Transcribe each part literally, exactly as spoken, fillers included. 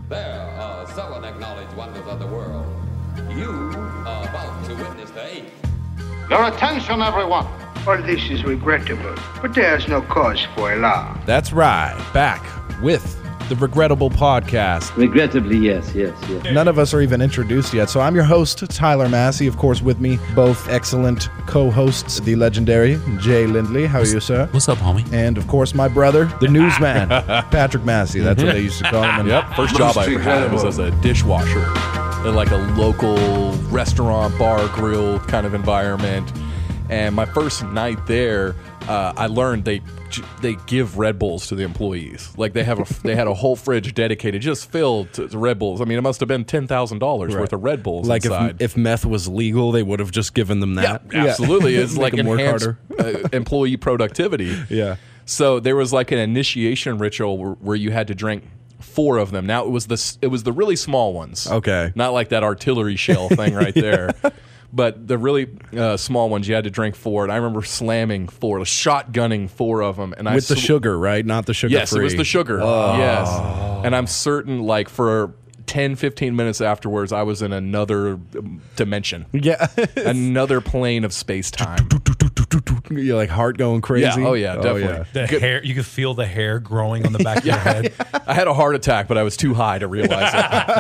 There are seven acknowledged wonders of the world. You are about to witness the eighth. Your attention, everyone. All this is regrettable, but there's no cause for alarm. That's right. Back with the Regrettable Podcast. Regrettably, yes, yes, yes. None of us are even introduced yet, so I'm your host, Tyler Massey. Of course, with me, both excellent co-hosts, the legendary Jay Lindley. How are you, sir? What's up, homie? And, of course, my brother, the newsman, Patrick Massey. That's what they used to call him. And Yep, first job I ever had was as a dishwasher in like a local restaurant, bar, grill kind of environment. And my first night there, uh, I learned they they give Red Bulls to the employees. Like they have a they had a whole fridge dedicated, just filled to, to Red Bulls. I mean, it must have been ten thousand dollars worth of Red Bulls Like inside. if, if meth was legal, they would have just given them that. Yeah, absolutely. It's Make like them work enhanced harder. uh, employee productivity. Yeah. So there was like an initiation ritual where, where you had to drink four of them. Now it was the it was the really small ones. Okay. Not like that artillery shell thing right there. But the really uh, small ones, you had to drink four. And I remember slamming four, shotgunning four of them. And I With the sl- sugar, right? Not the sugar Yes, free. it was the sugar. Oh. Yes. And I'm certain, like, for ten, fifteen minutes afterwards, I was in another um, dimension. Yeah. Another plane of space-time. You're like heart going crazy. Yeah, oh, yeah, definitely. yeah. The Good. hair, you could feel the hair growing on the back of your head. I had a heart attack, but I was too high to realize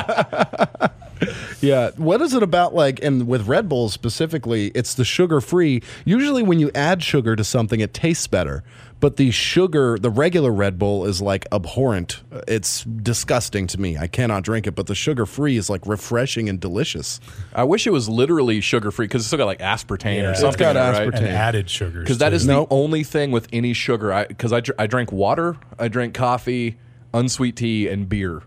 it. Yeah. What is it about, like, and with Red Bull specifically, it's the sugar-free. Usually when you add sugar to something, it tastes better. But the sugar, the regular Red Bull is, like, abhorrent. It's disgusting to me. I cannot drink it. But the sugar-free is, like, refreshing and delicious. I wish it was literally sugar-free, because it's still got, like, aspartame or it's something got in it, right? aspartame. And added sugars. Because that too. is Nope. the only thing with any sugar. Because I, I, dr- I drank water, I drank coffee, unsweet tea, and beer.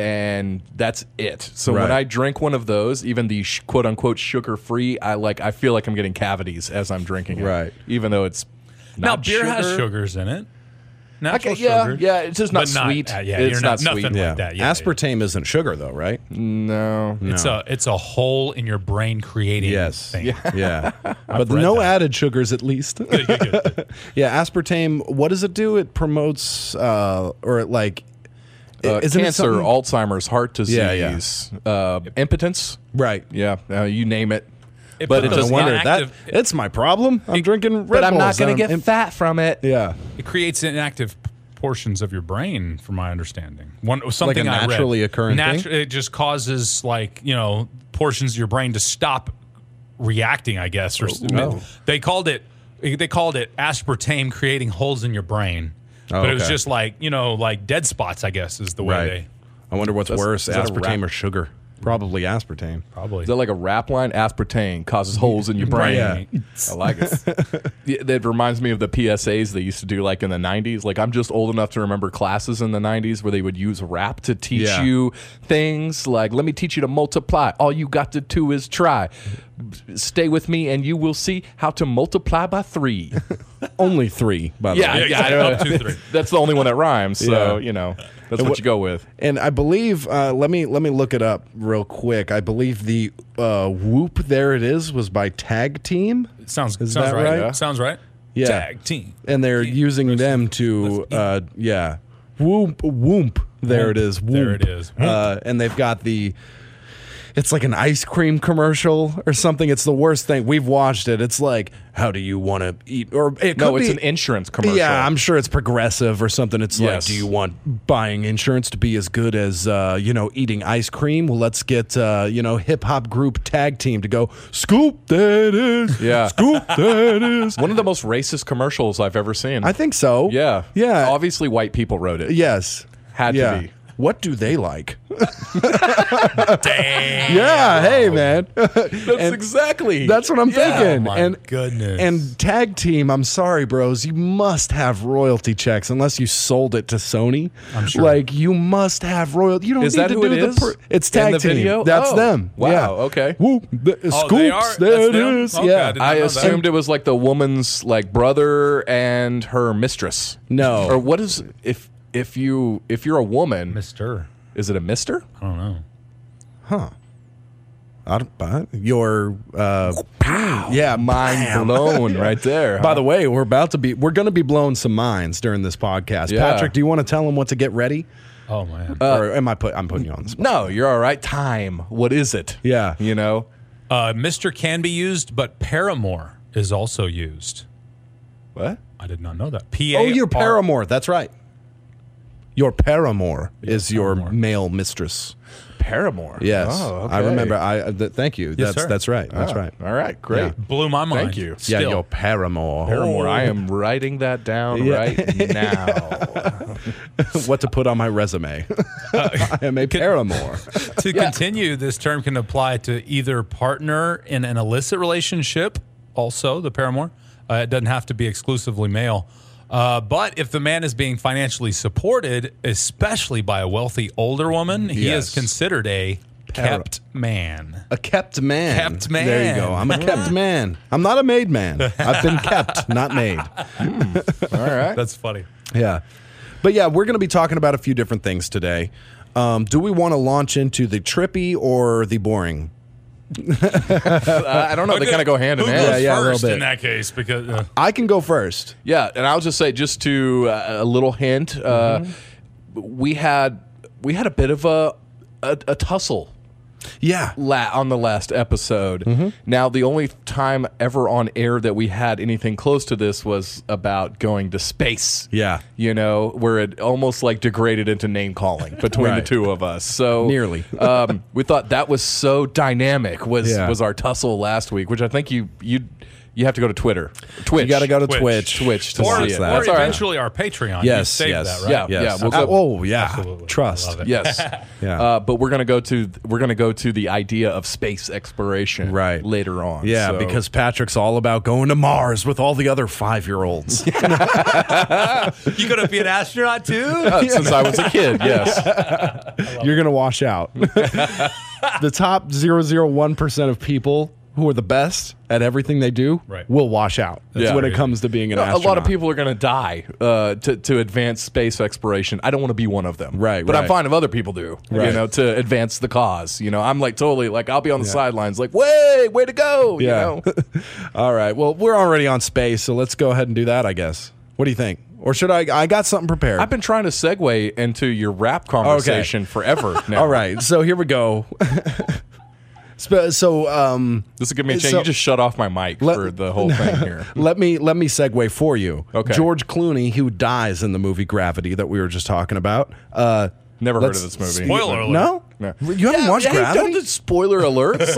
And that's it. So when Right. I drink one of those, even the sh- quote unquote sugar free, I like I feel like I'm getting cavities as I'm drinking it. Right. Even though it's Now, not beer sugar. has sugars in it. Natural Okay, yeah, sugars. yeah, it's just not But not- sweet. uh, yeah, it's you're not not- sweet. nothing Yeah. like that. Yeah, Aspartame isn't sugar, though, right? No. It's a it's a hole in your brain creating Yes. thing. Yeah. but read no that. added sugars, at least. Good, good, good. Yeah, aspartame, what does it do? It promotes, uh, or it, like, Uh, isn't it cancer, something- Alzheimer's, heart Yeah, disease, Uh, impotence. Right. Yeah, uh, you name it. It But puts it No does wonder. not That, inactive- it's my problem. I'm drinking Red But I'm not Bulls. going to I'm get in- fat from it. Yeah. It creates inactive portions of your brain, from my understanding. One something Like a I read. naturally occurring Natu- thing? It just causes, like, you know, portions of your brain to stop reacting, I guess. Or Oh. they called it they called it aspartame creating holes in your brain. Oh, but it was okay. just like, you know, like dead spots, I guess, is the way Right. they I wonder what's That's- worse, is that a aspartame rap? or sugar. Probably aspartame. probably. Is that like a rap line? Aspartame causes holes in your brain. Yeah. I like it. Yeah, that reminds me of the P S As they used to do like in the nineties. Like I'm just old enough to remember classes in the nineties where they would use rap to teach Yeah. you things like, let me teach you to multiply. All you got to do is try. Stay with me and you will see how to multiply by three. Only three, by the Yeah, way. yeah, Yeah, up to three. That's the only one that rhymes. So, Yeah. you know, that's what you go with. And I believe, uh, let me let me look it up real quick. I believe the uh, Whoop, there it is, was by Tag Team. Sounds Is sounds that right. right? Yeah. Sounds right. Yeah. Tag team. And they're using them to, uh, yeah, Whoop, Whoop. There Whoop. it is. Whoop. There it is. Uh, and they've got the, it's like an ice cream commercial or something. It's the worst thing. We've watched it. It's like, how do you want to eat? Or it No, could it's be- an insurance commercial. Yeah, I'm sure it's progressive or something. It's Yes. like, do you want buying insurance to be as good as, uh, you know, eating ice cream? Well, let's get, uh, you know, hip hop group Tag Team to go, Scoop, that is. Yeah. Scoop, that is. One of the most racist commercials I've ever seen. I think so. Yeah. Yeah. Obviously, white people wrote it. Yes. Had yeah. to be. What do they like? Damn. Yeah, hey, man. That's exactly. That's what I'm Yeah. thinking. Oh, my and goodness. And Tag Team, I'm sorry, bros, you must have royalty checks unless you sold it to Sony. I'm sure. Like you must have royalty. You don't Is need that to who do it the is? per- it's In Tag the Team. video? That's Oh, them. wow, Yeah. okay. Whoop. The, Oh, scoops. they are? There That's it them? is. Okay, I Yeah. didn't I know that. assumed it was like the woman's like brother and her mistress. No. Or what is if if you if you're a woman, Mister. is it a mister? I don't know. I don't, but your uh, yeah, Mind blown right there. By huh? the way, we're about to be we're going to be blowing some minds during this podcast. Yeah. Patrick, do you want to tell them what to get ready? Oh man. or am I put? I'm putting you on the spot. No, you're all right. Time. What is it? Yeah. You know? Uh, Mister can be used, but Paramore is also used. What? I did not know that. P A Oh, your paramour. That's right. Your paramour is your paramour. male mistress. Paramore. Yes, Oh, okay. I remember. I uh, th- thank you. Yes, that's sir. that's right. That's Oh, right. All right. Great. Yeah. Blew my mind. Thank you. Still. Yeah, your paramour. Paramore. I am writing that down Yeah. right now. What to put on my resume? I am a paramour. To continue, this term can apply to either partner in an illicit relationship, also the paramour. Uh, it doesn't have to be exclusively male. Uh, but if the man is being financially supported, especially by a wealthy older woman, he Yes. is considered a kept man. A kept man. Kept man. There you go. I'm a kept man. I'm not a made man. I've been kept, not made. All right. That's funny. Yeah. But yeah, we're going to be talking about a few different things today. Um, do we want to launch into the trippy or the boring? Uh, I don't know. They kind of go hand in Who hand. goes yeah, a little first bit. in that case? Because uh, I can go first. Yeah, and I'll just say, just to uh, a little hint, uh, Mm-hmm. we had we had a bit of a a, a tussle Yeah. la- on the last episode. Mm-hmm. Now, the only time ever on air that we had anything close to this was about going to space. Yeah. You know, where it almost like degraded into name calling between the Right. two of us. So Nearly. um, we thought that was so dynamic. Was Yeah. was our tussle last week, which I think you you you have to go to Twitter, Twitch. You got to go to Twitch. Twitch. Twitch to or, see watch it. that. or That's all right. eventually our Patreon. Yes, You saved yes. that, right? Yeah, Yes. yeah, we'll Uh, go- oh, yeah. Absolutely. Trust. Love it. Yes. Yeah. Uh, but we're gonna go to we're gonna go to the idea of space exploration Right. later on. Yeah, So- because Patrick's all about going to Mars with all the other five-year-olds. You gonna be an astronaut too? Uh, since I was a kid, yes. You're going to wash out. The top zero point zero one percent of people who are the best at everything they do Right. will wash out. That's Yeah. when it comes to being an a astronaut. lot of people are going to die uh, to to advance space exploration. I don't want to be one of them, Right, But I'm right. fine if other people do, you Right. know, to advance the cause. You know, I'm like totally like I'll be on the sidelines, like, way, way to go. Yeah. You know? All right. Well, we're already on space, so let's go ahead and do that, I guess. What do you think? Or should I? I got something prepared. I've been trying to segue into your rap conversation forever now. All right. So here we go. Sp- so um, This will give me a chance. So- you just shut off my mic Let- for the whole thing here. let me let me segue for you. Okay. George Clooney, who dies in the movie Gravity that we were just talking about. Uh, Never heard let's of this movie. Spoiler alert. No? No. You haven't watched Hey, Gravity? don't do spoiler alerts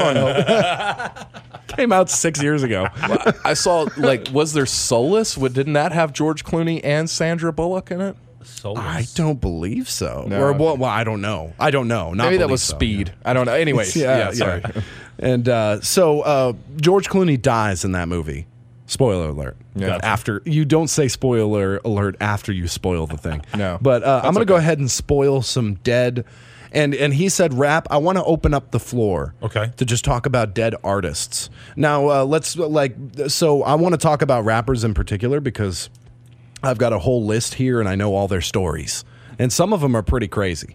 on. Came out six years ago. I saw like, was there Solace? What, didn't that have George Clooney and Sandra Bullock in it? Soulless. I don't believe so. No. Or well, well, I don't know. I don't know. Not Maybe that believe was so, Speed. I don't know. Anyways, Yeah, yeah, yeah. sorry. And uh, so uh, George Clooney dies in that movie. Spoiler alert. Yeah. After you don't say spoiler alert after you spoil the thing. No. But uh, I'm going to okay. go ahead and spoil some dead. And and he said, "Rap, I want to open up the floor, Okay. to just talk about dead artists." Now, uh, let's like. So I want to talk about rappers in particular because I've got a whole list here, and I know all their stories, and some of them are pretty crazy.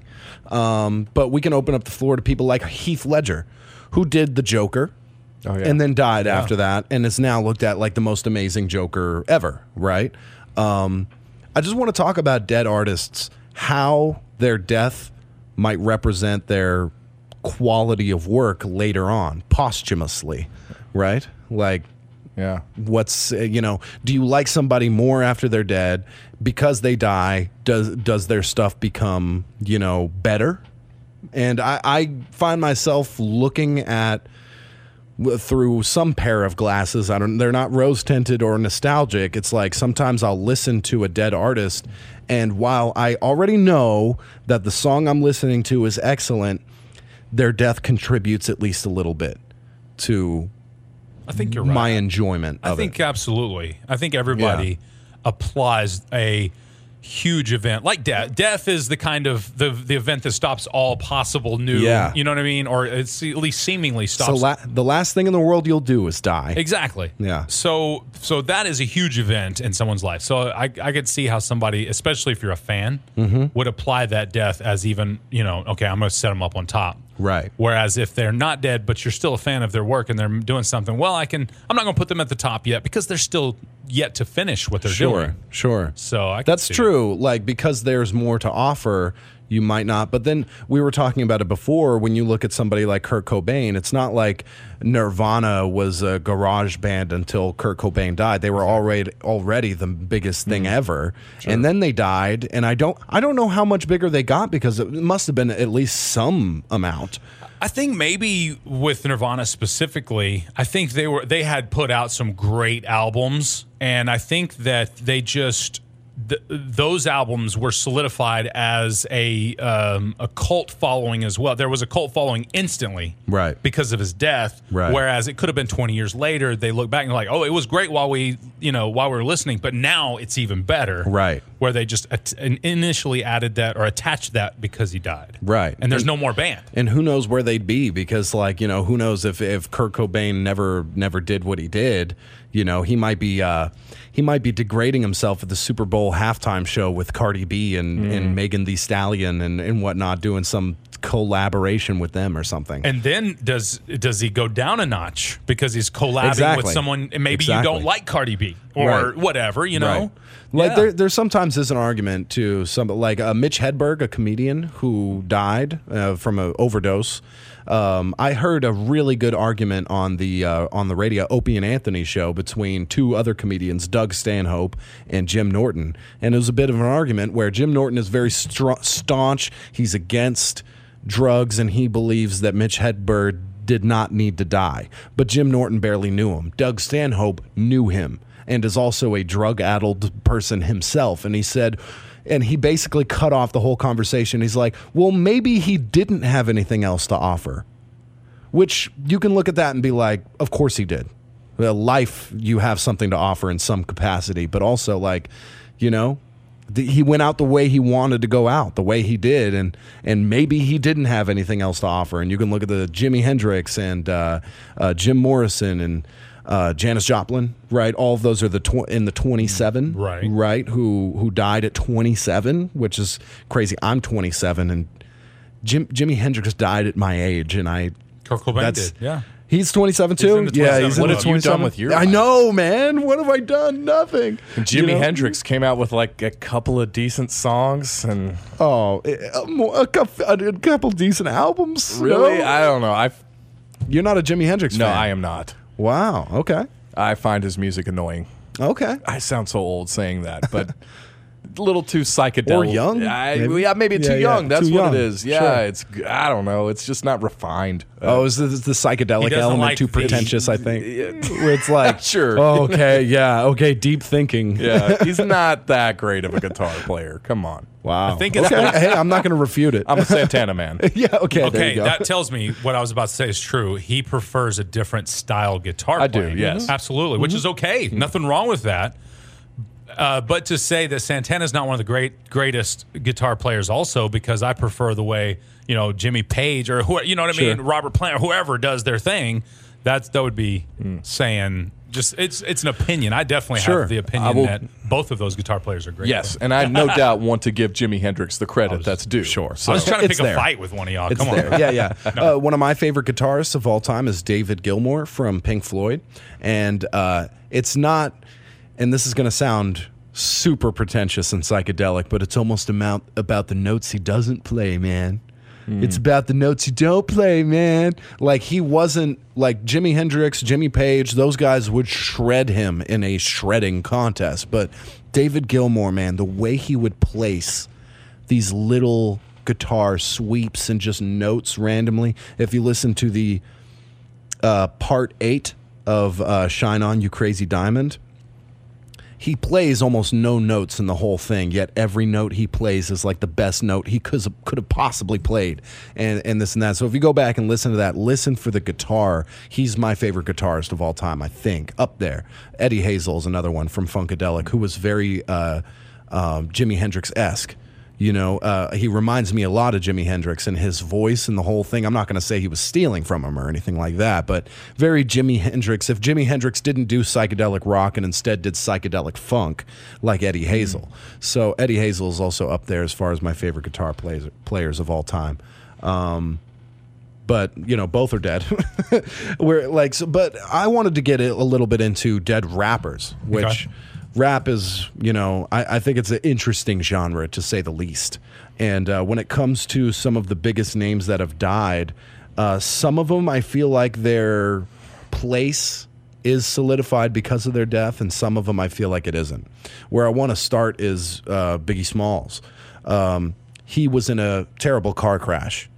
Um, but we can open up the floor to people like Heath Ledger, who did the Joker. Oh, yeah. And then died after that, and is now looked at like the most amazing Joker ever, right? Um, I just want to talk about dead artists, how their death might represent their quality of work later on, posthumously, right? Like, Yeah. what's uh, you know, do you like somebody more after they're dead because they die? Does does their stuff become, you know, better? And I, I find myself looking at w- through some pair of glasses. I don't. They're not rose tinted or nostalgic. It's like sometimes I'll listen to a dead artist, and while I already know that the song I'm listening to is excellent, their death contributes at least a little bit to I think you're right. my enjoyment I of think it. absolutely. I think everybody applies a huge event like death. Death is the kind of the the event that stops all possible new. Yeah. You know what I mean? Or it's at least seemingly stops. So la- the last thing in the world you'll do is die. Exactly. Yeah. So so that is a huge event in someone's life. So I I could see how somebody, especially if you're a fan, Mm-hmm. would apply that death as even, you know, okay, I'm going to set them up on top. Right. Whereas if they're not dead, but you're still a fan of their work and they're doing something, well, I can. I'm not going to put them at the top yet because they're still yet to finish what they're Sure, doing. sure. So I can That's see true. Like because there's more to offer, You might not. But then we were talking about it before. When you look at somebody like Kurt Cobain, it's not like Nirvana was a garage band until Kurt Cobain died. They were already already the biggest thing ever. Sure. And then they died. And I don't I don't know how much bigger they got, because it must have been at least some amount. I think maybe with Nirvana specifically, I think they were they had put out some great albums, and I think that they just th- those albums were solidified as a um, a cult following as well. There was a cult following instantly, right, because of his death. Right. Whereas it could have been twenty years later. They look back and like, oh, it was great while we you know while we were listening, but now it's even better. Right. Where they just at- initially added that or attached that because he died. Right. And there's and, no more band. And who knows where they'd be, because like, you know, who knows if, if Kurt Cobain never never did what he did, you know, he might be uh, he might be degrading himself at the Super Bowl halftime show with Cardi B and, mm. and Megan Thee Stallion and, and whatnot, doing some collaboration with them or something. And then does does he go down a notch because he's collabing exactly. with someone, and maybe exactly. you don't like Cardi B or right. whatever, you know? Right. Like yeah. there, there sometimes is an argument to some, like uh, Mitch Hedberg, a comedian who died uh, from an overdose. Um, I heard a really good argument on the uh, on the radio Opie and Anthony show between two other comedians, Doug Stanhope and Jim Norton, and it was a bit of an argument where Jim Norton is very str- staunch. He's against drugs, and he believes that Mitch Hedberg did not need to die. But Jim Norton barely knew him. Doug Stanhope knew him and is also a drug-addled person himself. And he said, and he basically cut off the whole conversation. He's like, well, maybe he didn't have anything else to offer. Which you can look at that and be like, of course he did. Well, life, you have something to offer in some capacity. But also, like, you know, the, he went out the way he wanted to go out, the way he did. And and maybe he didn't have anything else to offer. And you can look at the Jimi Hendrix and uh, uh, Jim Morrison and Uh, Janis Joplin, right? All of those are the tw- in the twenty-seven, right? Right, who who died at twenty-seven, which is crazy. I'm twenty-seven, and Jim Jimi Hendrix died at my age, and I. Kurt Cobain did, yeah. He's twenty-seven too. He's yeah, he's what in have the you done with your I life? know, man. What have I done? Nothing. Jimi you know? Hendrix came out with like a couple of decent songs, and oh, a, a, couple, a couple decent albums. Really, no? I don't know. I. You're not a Jimi Hendrix no, fan? No, I am not. Wow. Okay. I find his music annoying. Okay. I sound so old saying that, but a little too psychedelic. Or young. I, maybe. Yeah, maybe yeah, too young. yeah. That's too what young. it is. Yeah, Sure. it's. I don't know. It's just not refined. Oh, is the, the psychedelic element like too the- pretentious, I think? Where it's like, Sure. Oh, okay, yeah, okay, deep thinking. Yeah, he's not that great of a guitar player. Come on. Wow. I think it's- okay. Hey, I'm not going to refute it. I'm a Santana man. yeah, okay, there Okay, you go. that tells me what I was about to say is true. He prefers a different style guitar I do, playing. yes. Absolutely, which is okay. Nothing wrong with that. Uh, but to say that Santana's not one of the great greatest guitar players also, because I prefer the way, you know, Jimmy Page or who, you know what I Sure. mean, Robert Plant or whoever does their thing, that's that would be saying just it's it's an opinion. I definitely Sure. have the I opinion will- that both of those guitar players are great. Yes, though. and I no doubt want to give Jimi Hendrix the credit that's due. Sure. I was trying to It's pick there. a fight with one of y'all. It's Come on. there. Yeah, yeah. Uh, one of my favorite guitarists of all time is David Gilmour from Pink Floyd. And uh, it's not, and this is going to sound super pretentious and psychedelic, but it's almost amount, about the notes he doesn't play, man. It's about the notes you don't play, man. Like, he wasn't, like Jimi Hendrix, Jimmy Page, those guys would shred him in a shredding contest. But David Gilmour, man, the way he would place these little guitar sweeps and just notes randomly. If you listen to the uh, part eight of uh, Shine On, You Crazy Diamond, he plays almost no notes in the whole thing, yet every note he plays is like the best note he could could have possibly played, and and this and that. So if you go back and listen to that, listen for the guitar. He's my favorite guitarist of all time, I think, up there. Eddie Hazel is another one from Funkadelic, who was very uh, um, Jimi Hendrix-esque. You know, uh, he reminds me a lot of Jimi Hendrix and his voice and the whole thing. I'm not going to say he was stealing from him or anything like that, but very Jimi Hendrix. If Jimi Hendrix didn't do psychedelic rock and instead did psychedelic funk, like Eddie Hazel. So Eddie Hazel is also up there as far as my favorite guitar players, players of all time. Um, but you know, both are dead. We're like, so, but I wanted to get a, a little bit into dead rappers, which. Okay. rap is, you know, I, I think it's an interesting genre to say the least. And uh, when it comes to some of the biggest names that have died, uh, some of them I feel like their place is solidified because of their death, and some of them I feel like it isn't. Where I want to start is uh, Biggie Smalls. Um, he was in a terrible car crash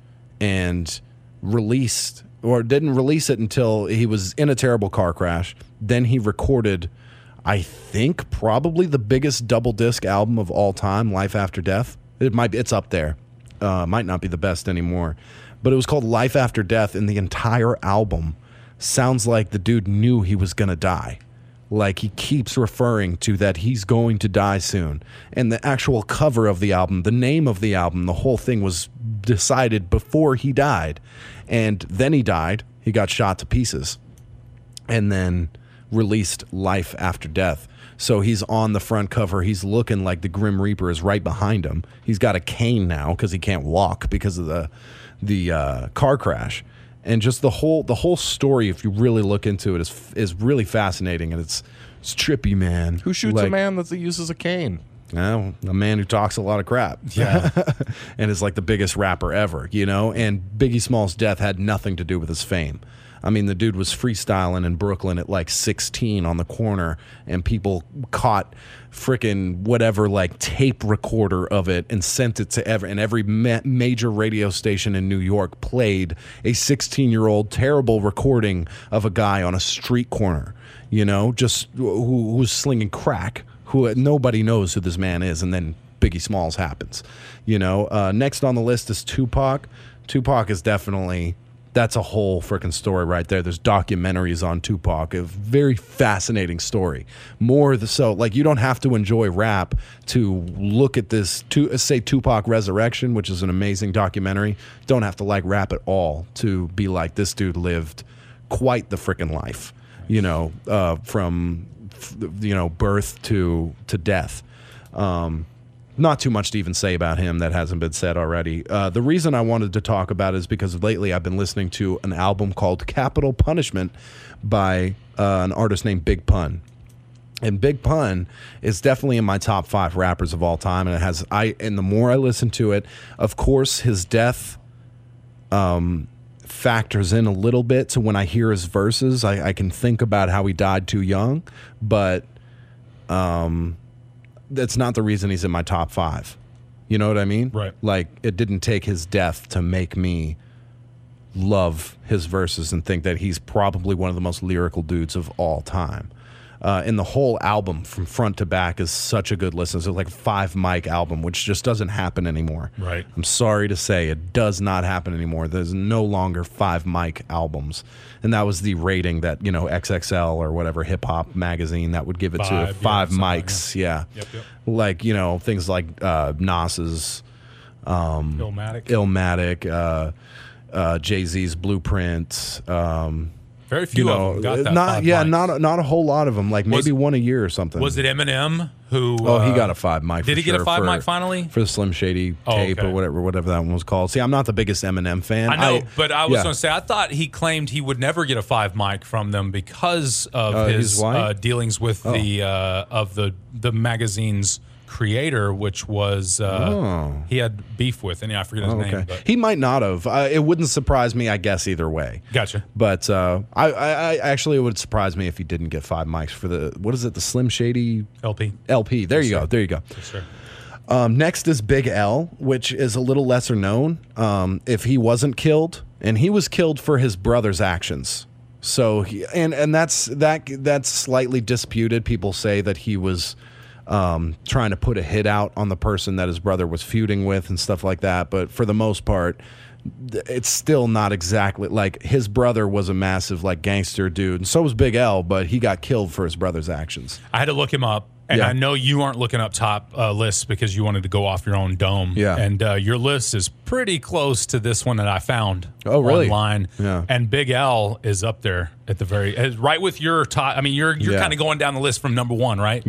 and released, or didn't release it until he was in a terrible car crash. Then he recorded, I think, probably the biggest double disc album of all time, Life After Death. It might be, it's up there. Uh, might not be the best anymore, but it was called Life After Death, and the entire album sounds like the dude knew he was gonna die. Like, he keeps referring to that he's going to die soon. And the actual cover of the album, the name of the album, the whole thing was decided before he died. And then he died. He got shot to pieces. And then released Life After Death. So he's on the front cover. He's looking like the Grim Reaper is right behind him. He's got a cane now because he can't walk because of the the uh, car crash. And just the whole the whole story, if you really look into it, is is really fascinating, and it's it's trippy, man. Who shoots like, a man that uses a cane? Well, a man who talks a lot of crap. Yeah. And is like the biggest rapper ever, you know? And Biggie Smalls' death had nothing to do with his fame. I mean, the dude was freestyling in Brooklyn at like sixteen on the corner, and people caught frickin' whatever like tape recorder of it and sent it to every, and every ma- major radio station in New York played a sixteen-year-old terrible recording of a guy on a street corner, you know, just who, who was slinging crack, who nobody knows who this man is, and then Biggie Smalls happens, you know. Uh, next on the list is Tupac. Tupac is definitely... That's a whole freaking story right there. There's documentaries on Tupac, a very fascinating story. More the, so, like, you don't have to enjoy rap to look at this. To say Tupac Resurrection, which is an amazing documentary. Don't have to like rap at all to be like, this dude lived quite the freaking life. You know, uh, from you know birth to to death. Um, Not too much to even say about him that hasn't been said already. Uh, the reason I wanted to talk about it is because lately I've been listening to an album called Capital Punishment by uh, an artist named Big Pun. And Big Pun is definitely in my top five rappers of all time. And it has I and the more I listen to it, of course, his death um, factors in a little bit to when I hear his verses. I, I can think about how he died too young, but um. that's not the reason he's in my top five. You know what I mean? Right. Like, it didn't take his death to make me love his verses and think that he's probably one of the most lyrical dudes of all time. Uh, and the whole album from front to back is such a good listen. It's like a five mic album, which just doesn't happen anymore. Right. I'm sorry to say, it does not happen anymore. There's no longer five mic albums. And that was the rating that, you know, X X L or whatever hip hop magazine that would give it Five, to five yeah, mics. Yeah. Yep, yep. Like, you know, things like uh, Nas's um, Illmatic. Illmatic, uh, uh, Jay-Z's Blueprint. Um, Very few you of know, them got that. not five yeah, mics. not a, not a whole lot of them. Like maybe Was- one a year or something. Was it Eminem who? Oh, he uh, got a five mic. Did for he get a sure five for- mic finally? for the Slim Shady Oh, tape okay. or whatever, whatever that one was called? See, I'm not the biggest Eminem fan. I know, but I was yeah. going to say I thought he claimed he would never get a five mic from them because of Uh, his he's white? uh, dealings with Oh. the uh, of the the magazine's creator, which was uh, Oh. he had beef with, and yeah, I forget his Oh, name. okay. But He might not have. Uh, it wouldn't surprise me, I guess, either way. gotcha. But uh, I, I, I actually it would surprise me if he didn't get five mics for the what is it, the Slim Shady L P. L P. There you sir. go. There you go. Yes, sir. Um, next is Big L, which is a little lesser known. Um, if he wasn't killed, and he was killed for his brother's actions. So he, and and that's that that's slightly disputed. People say that he was um, trying to put a hit out on the person that his brother was feuding with and stuff like that. But for the most part, th- it's still not exactly like his brother was a massive like gangster dude, and so was Big L. But he got killed for his brother's actions. I had to look him up. And Yeah. I know you aren't looking up top uh, lists because you wanted to go off your own dome. Yeah. And uh, your list is pretty close to this one that I found Oh, really? online. Yeah. And Big L is up there at the very, is right with your top. I mean, you're you're Yeah. kind of going down the list from number one, right? Yeah.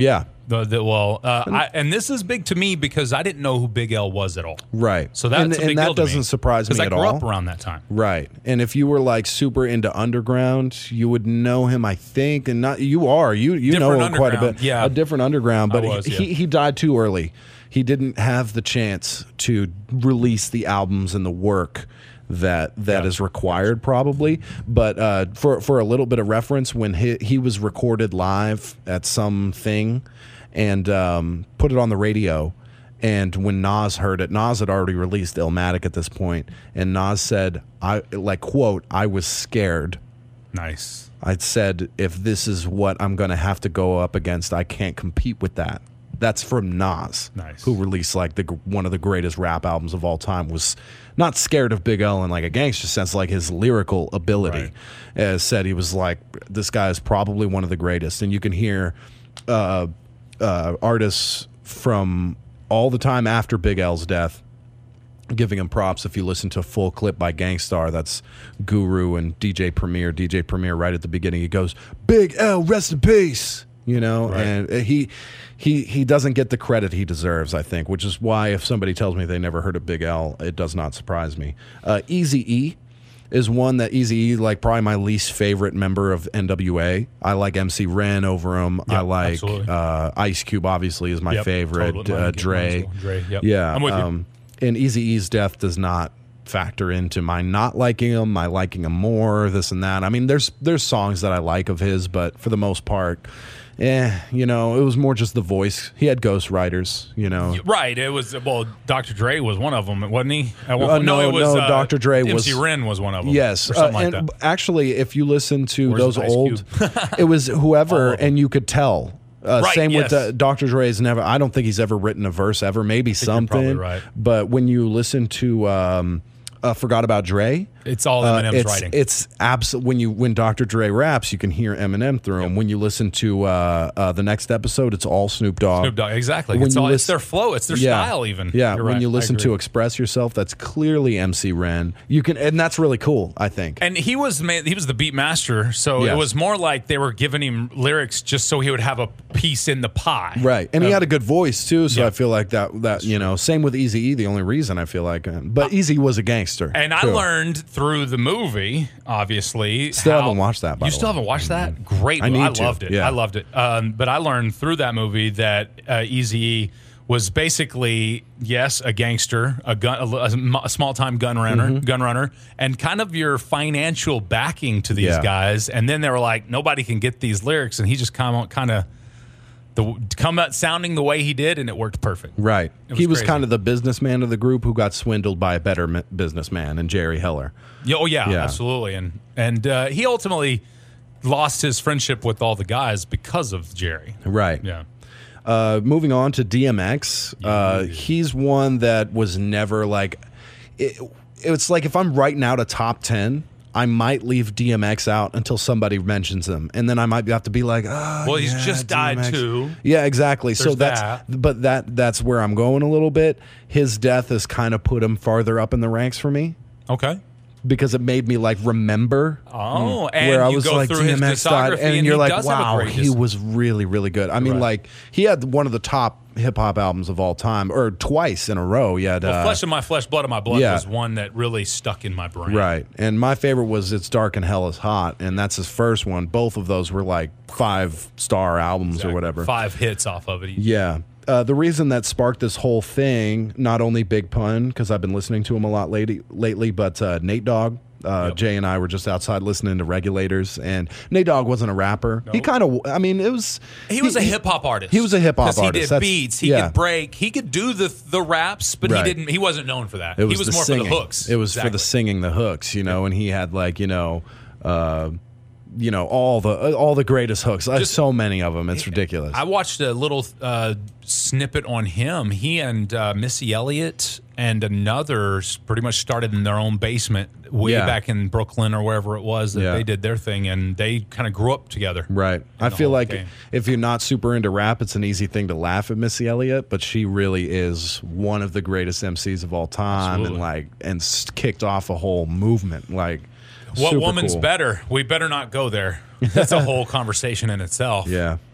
The, the, well, uh, I, and this is big to me because I didn't know who Big L was at all. Right. So that's and, a big and that deal to doesn't me, surprise me because at I grew all. up around that time. Right. And if you were like super into underground, you would know him, I think. And not you are. You you Different know him quite a underground, bit. yeah. A different underground. But I was, he, yeah. he he died too early. He didn't have the chance to release the albums and the work that that Yeah. is required probably. But uh, for for a little bit of reference, when he he was recorded live at something and um, put it on the radio. And when Nas heard it, Nas had already released Illmatic at this point, and Nas said, "I like quote, I was scared. Nice. I said, if this is what I'm going to have to go up against, I can't compete with that." That's from Nas, Nice. who released like the one of the greatest rap albums of all time. Was not scared of Big L in like a gangster sense, like his lyrical ability. Right. Uh, said he was like, this guy is probably one of the greatest, and you can hear uh, uh, artists from all the time after Big L's death giving him props. If you listen to a full clip by Gangstar, that's Guru and D J Premier. D J Premier right at the beginning, he goes, "Big L, rest in peace." You know, Right. and he he he doesn't get the credit he deserves, I think, which is why if somebody tells me they never heard of Big L, it does not surprise me. Uh, Eazy-E is one that Eazy-E, like probably my least favorite member of N W A. I like M C Ren over him. I Yep, like absolutely. uh, Ice Cube, obviously, is my Yep, favorite. totally. Mine Uh, as Dre. well. Dre, yep. Yeah. I'm with you. um, And Eazy-E's death does not factor into my not liking him, my liking him more, this and that. I mean, there's there's songs that I like of his, but for the most part, eh, you know, it was more just the voice. He had ghostwriters, you know. Right. It was, well, Doctor Dre was one of them, wasn't he? At one Uh, point? no, it was no, uh, Doctor Dre M was- C Ren was one of them. Yes, Or something uh, like and that. actually, if you listen to Where's those Ice old, Cube? it was whoever, All of them. and you could tell. Uh, Right, same with yes. uh, Doctor Dre's never. I don't think he's ever written a verse ever. Maybe you're something. probably right. But when you listen to um, uh, "Forgot About Dre," It's all uh, Eminem's it's, writing. It's absolute. When you when Doctor Dre raps, you can hear Eminem through him. When you listen to uh, uh, the next episode, it's all Snoop Dogg. Snoop Dogg, exactly. When It's, you all, it's listen- their flow. It's their Yeah. style, even. Yeah, You're when right. you I listen to agree. "Express Yourself," that's clearly M C Ren. You can, and that's really cool. I think. And he was ma- he was the beat master, so Yes. it was more like they were giving him lyrics just so he would have a piece in the pie. Right, and he Uh, had a good voice too, so yeah. I feel like that. That you know, same with Eazy-E. The only reason I feel like, uh, but Eazy was a gangster, And I too. learned through the movie, obviously. Still how- haven't watched that, by you the still way. haven't watched that? Great. I movie. need to, loved it. yeah. I loved it. Um, but I learned through that movie that uh, Eazy-E was basically, yes, a gangster, a gun, a, a small time gun runner, Mm-hmm. gun runner, and kind of your financial backing to these Yeah. guys. And then they were like, nobody can get these lyrics, and he just kind of kind of. The, come out sounding the way he did, and it worked perfect. Right, It was he was crazy. kind of the businessman of the group who got swindled by a better m- businessman, and Jerry Heller. Yeah, oh yeah, Yeah. absolutely. And and uh, he ultimately lost his friendship with all the guys because of Jerry. Right. Yeah. Uh, moving on to D M X, uh, he's one that was never like. It, it's like if I'm writing out a top ten, I might leave D M X out until somebody mentions him, and then I might have to be like, oh, Well, he's yeah, just died D M X. too. Yeah, exactly. so There's that's that. but that that's where I'm going a little bit. His death has kind of put him farther up in the ranks for me Okay. because it made me like remember. Oh, and where I you was go like, through his D M X died, discography, and, and you're he like, does have a wow, great he dis- was really, really good. I mean, Right. like, he had one of the top hip hop albums of all time, or twice in a row. He had, Well, uh, Flesh of My Flesh, Blood of My Blood yeah. was one that really stuck in my brain. right. And my favorite was It's Dark and Hell is Hot, and that's his first one. Both of those were like five star albums Exactly. or whatever. Five hits off of it. Yeah. Uh, the reason that sparked this whole thing, not only Big Pun, because I've been listening to him a lot lately, lately but uh, Nate Dogg. Uh, Yep. Jay and I were just outside listening to Regulators, and Nate Dogg wasn't a rapper. He Nope. kind of, I mean, it was. He was a hip hop artist. He was a hip hop 'Cause artist. He did That's- beats. He yeah. could break. He could do the the raps, but Right. he didn't. He wasn't known for that. It was he was the more singing. for the hooks. It was for the Exactly. singing, the hooks, you know, and he had like, you know, uh, you know, all the uh, all the greatest hooks. Uh, Just- so many of them. It's ridiculous. I watched a little uh, snippet on him. He and uh, Missy Elliott and another s- pretty much started in their own basement way Yeah. back in Brooklyn or wherever it was that Yeah. they did their thing, and they kind of grew up together. Right. I the feel whole like game. if you're not super into rap, it's an easy thing to laugh at Missy Elliott, but she really is one of the greatest M Cs of all time, Absolutely. and like and s- kicked off a whole movement. Like, What super woman's cool. better? We better not go there. That's a whole conversation in itself. Yeah.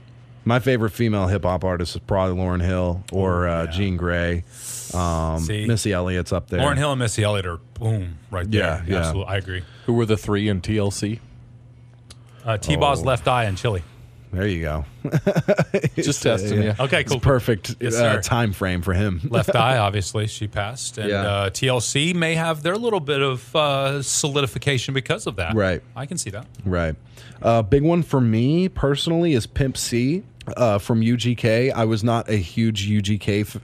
My favorite female hip hop artist is probably Lauryn Hill or uh, Jean Grey. Um, See? Missy Elliott's up there. Lauryn Hill and Missy Elliott are boom right there. Yeah, yeah. Absolutely, I agree. Who were the three in T L C? Uh, T-Baw's Oh. Left Eye and Chili. There you go. Just testing you. Okay, It's cool. a perfect Yes, uh, sir. time frame for him. Left Eye, obviously, she passed. And Yeah. uh, T L C may have their little bit of uh, solidification because of that. Right. I can see that. Right. Uh, big one for me personally is Pimp C uh, from U G K. I was not a huge U G K. F-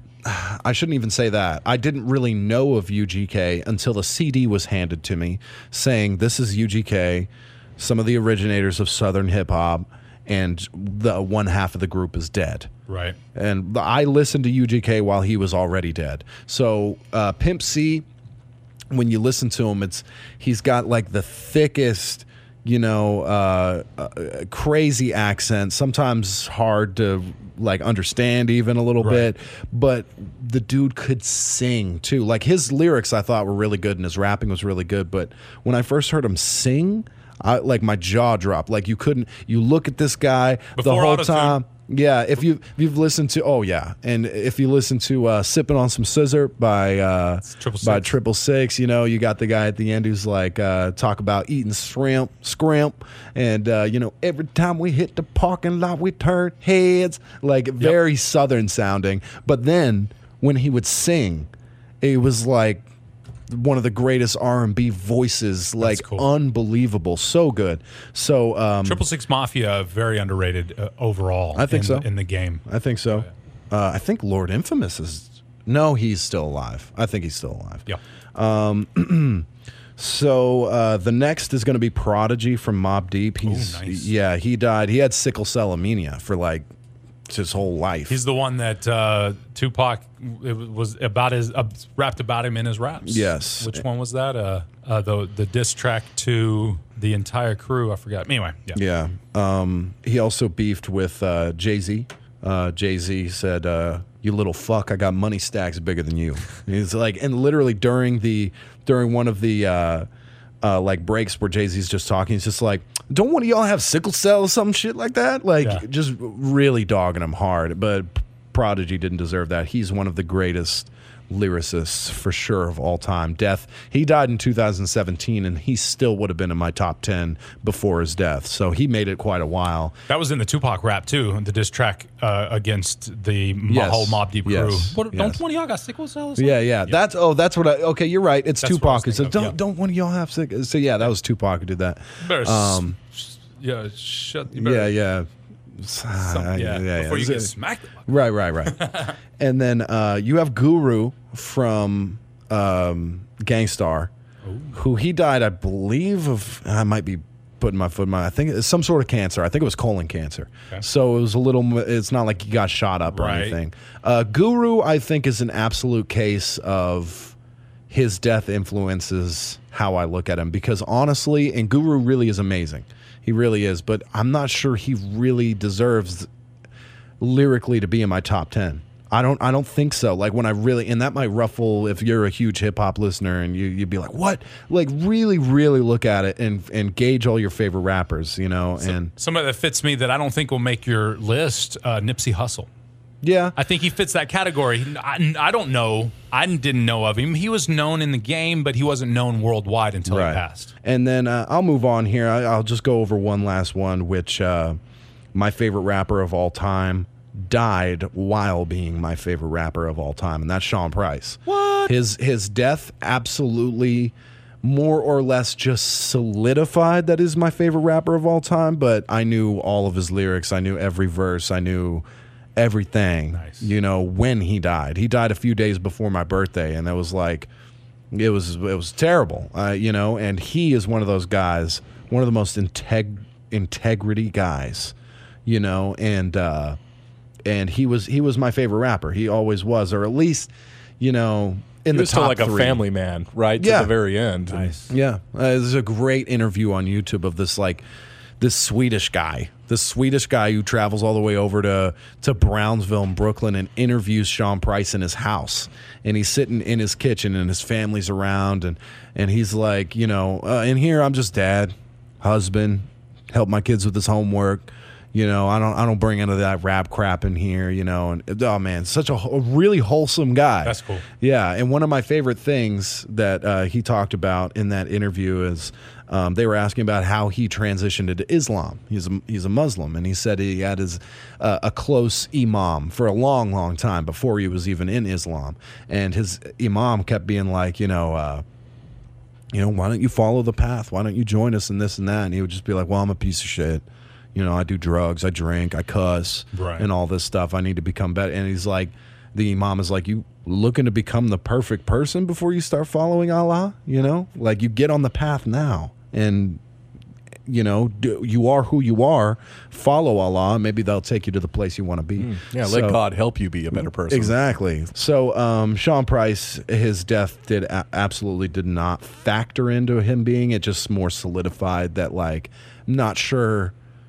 I shouldn't even say that. I didn't really know of U G K until the C D was handed to me saying, this is U G K, some of the originators of Southern hip hop, and the one half of the group is dead. Right. And I listened to U G K while he was already dead. So uh, Pimp C, when you listen to him, it's he's got like the thickest, you know, uh, uh, crazy accent. Sometimes hard to like understand even a little Right. bit. But the dude could sing too. Like his lyrics, I thought were really good, and his rapping was really good. But when I first heard him sing, I, like my jaw dropped. Like you couldn't. You look at this guy the Before whole auto-tune. time. Yeah, if you if you've listened to oh yeah, and if you listen to uh, "Sipping on Some Scissor" by uh, Triple by Six. Triple Six, you know you got the guy at the end who's like uh, talk about eating shrimp, scrimp, and uh, you know every time we hit the parking lot we turn heads, like very Southern sounding. But then when he would sing, it was like one of the greatest R and B voices, like cool. unbelievable, so good. So um, Triple Six Mafia, very underrated uh, overall. I think in, so. in the game. I think so. Uh, I think Lord Infamous is no, he's still alive. I think he's still alive. Yeah. So uh, the next is going to be Prodigy from Mobb Deep. He's Ooh, nice. yeah, he died. He had sickle cell anemia for like his whole life. He's the one that uh, Tupac it was about his uh, rapped about him in his raps. Yes. Which one was that? Uh, uh, the the diss track to the entire crew. I forgot. Anyway, yeah. Yeah. Um, he also beefed with uh, Jay-Z. Uh, Jay-Z said, uh, "You little fuck, I got money stacks bigger than you." He's like, and literally during the during one of the uh, uh, like breaks where Jay-Z's just talking, he's just like, "Don't one of y'all have sickle cell or some shit like that?" Like, Yeah. just really dogging him hard. But Prodigy didn't deserve that. He's one of the greatest lyricists for sure of all time. Death. He died in two thousand seventeen, and he still would have been in my top ten before his death. So he made it quite a while. That was in the Tupac rap too. The diss track uh, against the mo- Yes. whole Mobb Deep crew. Yes. What, Yes. Don't one of y'all got sickle cell? Or something? Yeah, yeah, That's oh, that's what I. Okay, you're right. It's That's what I was Tupac. It's a, thinking don't of, yeah. don't one of y'all have sick? So yeah, that was Tupac who did that. Better s- Um, s- yeah, shut. You yeah, better, yeah. some- Ah, yeah, Before you Is get it- smacked. Right, right, right. And then uh, you have Guru from um, Gangstar, who he died, I believe, of. I might be putting my foot in my. I think it's some sort of cancer. I think it was colon cancer. Okay. So it was a little. m- It's not like he got shot up or Right. anything. Uh, Guru, I think, is an absolute case of his death influences how I look at him, because honestly, and Guru really is amazing. He really is, but I'm not sure he really deserves lyrically to be in my top ten. I don't I don't think so. Like when I really, and that might ruffle if you're a huge hip hop listener and you you'd be like, "What?" Like really really look at it and and gauge all your favorite rappers, you know, and Somebody that fits me that I don't think will make your list. Uh, Nipsey Hussle. yeah. I think he fits that category. I, I don't know. I didn't know of him. He was known in the game, but he wasn't known worldwide until he passed. And then uh, I'll move on here. I, I'll just go over one last one, which uh, my favorite rapper of all time died while being my favorite rapper of all time, and that's Sean Price. What? His his death absolutely more or less just solidified that is my favorite rapper of all time, but I knew all of his lyrics. I knew every verse. I knew everything. Nice. You know, when he died. He died a few days before my birthday, and that was like it was it was terrible. Uh, you know, and he is one of those guys, one of the most integ- integrity guys, you know, and uh and he was he was my favorite rapper. He always was, or at least, you know, in He the was still top like a three. family man, right? Yeah. To the very end. Nice. Yeah, uh, there's a great interview on YouTube of this like this Swedish guy, this Swedish guy who travels all the way over to to Brownsville in Brooklyn and interviews Sean Price in his house, and he's sitting in his kitchen and his family's around, and and he's like, you know, uh, in here I'm just dad, husband, help my kids with his homework. You know, I don't I don't bring any of that rap crap in here, you know. And oh man, such a, a really wholesome guy. That's cool. Yeah, and one of my favorite things that uh, he talked about in that interview is um, they were asking about how he transitioned into Islam. He's a, he's a Muslim, and he said he had his uh, a close imam for a long, long time before he was even in Islam, and his imam kept being like, you know. Uh, you know, why don't you follow the path? Why don't you join us in this and that? And he would just be like, well, I'm a piece of shit. You know, I do drugs, I drink, I cuss, right. and all this stuff. I need to become better. And he's like, the imam is like, you looking to become the perfect person before you start following Allah? You know, like you get on the path now, and you know, do, you are who you are. Follow Allah, maybe they'll take you to the place you want to be. Mm. Yeah, so, let God help you be a better person. Exactly. So, um, Sean Price, his death did a- absolutely did not factor into him being. It just more solidified that, like, not sure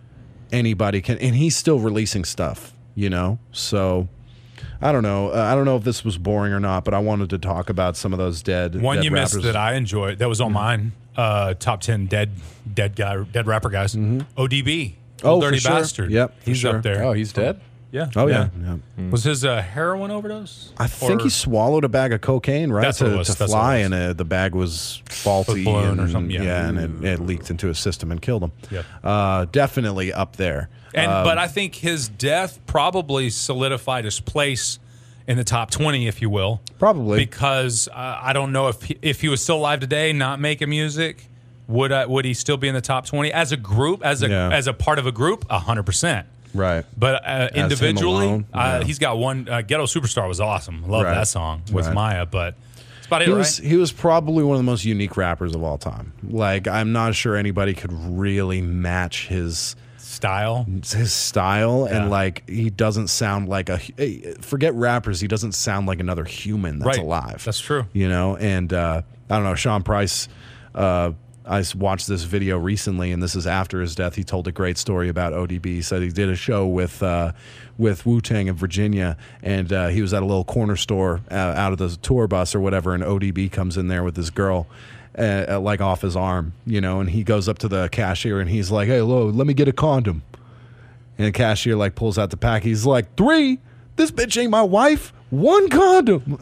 anybody can, and he's still releasing stuff, you know. So I don't know. Uh, I don't know if this was boring or not, but I wanted to talk about some of those dead. One dead you rappers. missed that I enjoyed that was on mine. Uh, top ten dead dead guy dead rapper guys. O D B. Oh, Old for Dirty sure. Bastard. Yep, for he's sure. up there. Oh, he's dead? Yeah. Oh yeah. yeah. Was his uh, heroin overdose? I think Or- he swallowed a bag of cocaine, right, That's what to, it was. to That's what fly, it was. and uh, the bag was faulty balloon and, or something, yeah. and it, it leaked into his system and killed him. Yep. Uh, definitely up there. And Um, but I think his death probably solidified his place in the top twenty, if you will. Probably. Because uh, I don't know if he, if he was still alive today, not making music, would I, would he still be in the top twenty as a group, as a Yeah. as a part of a group? A hundred percent. right. But uh, him individually, alone, uh, yeah. he's got one. Uh, Ghetto Superstar was awesome. Love Right. that song with Right. Maya, but that's about it, He right? was he was probably one of the most unique rappers of all time. Like, I'm not sure anybody could really match his Style. his style, Yeah. and like he doesn't sound like a forget rappers. He doesn't sound like another human that's Right. alive. That's true. You know, and uh, I don't know. Sean Price. Uh, I s- watched this video recently, and this is after his death. He told a great story about O D B. He said he did a show with uh, with Wu-Tang in Virginia, and uh, he was at a little corner store uh, out of the tour bus or whatever, and O D B comes in there with this girl, uh, uh, like off his arm, you know, and he goes up to the cashier and he's like, "Hey, hello, let me get a condom." And the cashier like pulls out the pack. He's like, "Three? This bitch ain't my wife. One condom."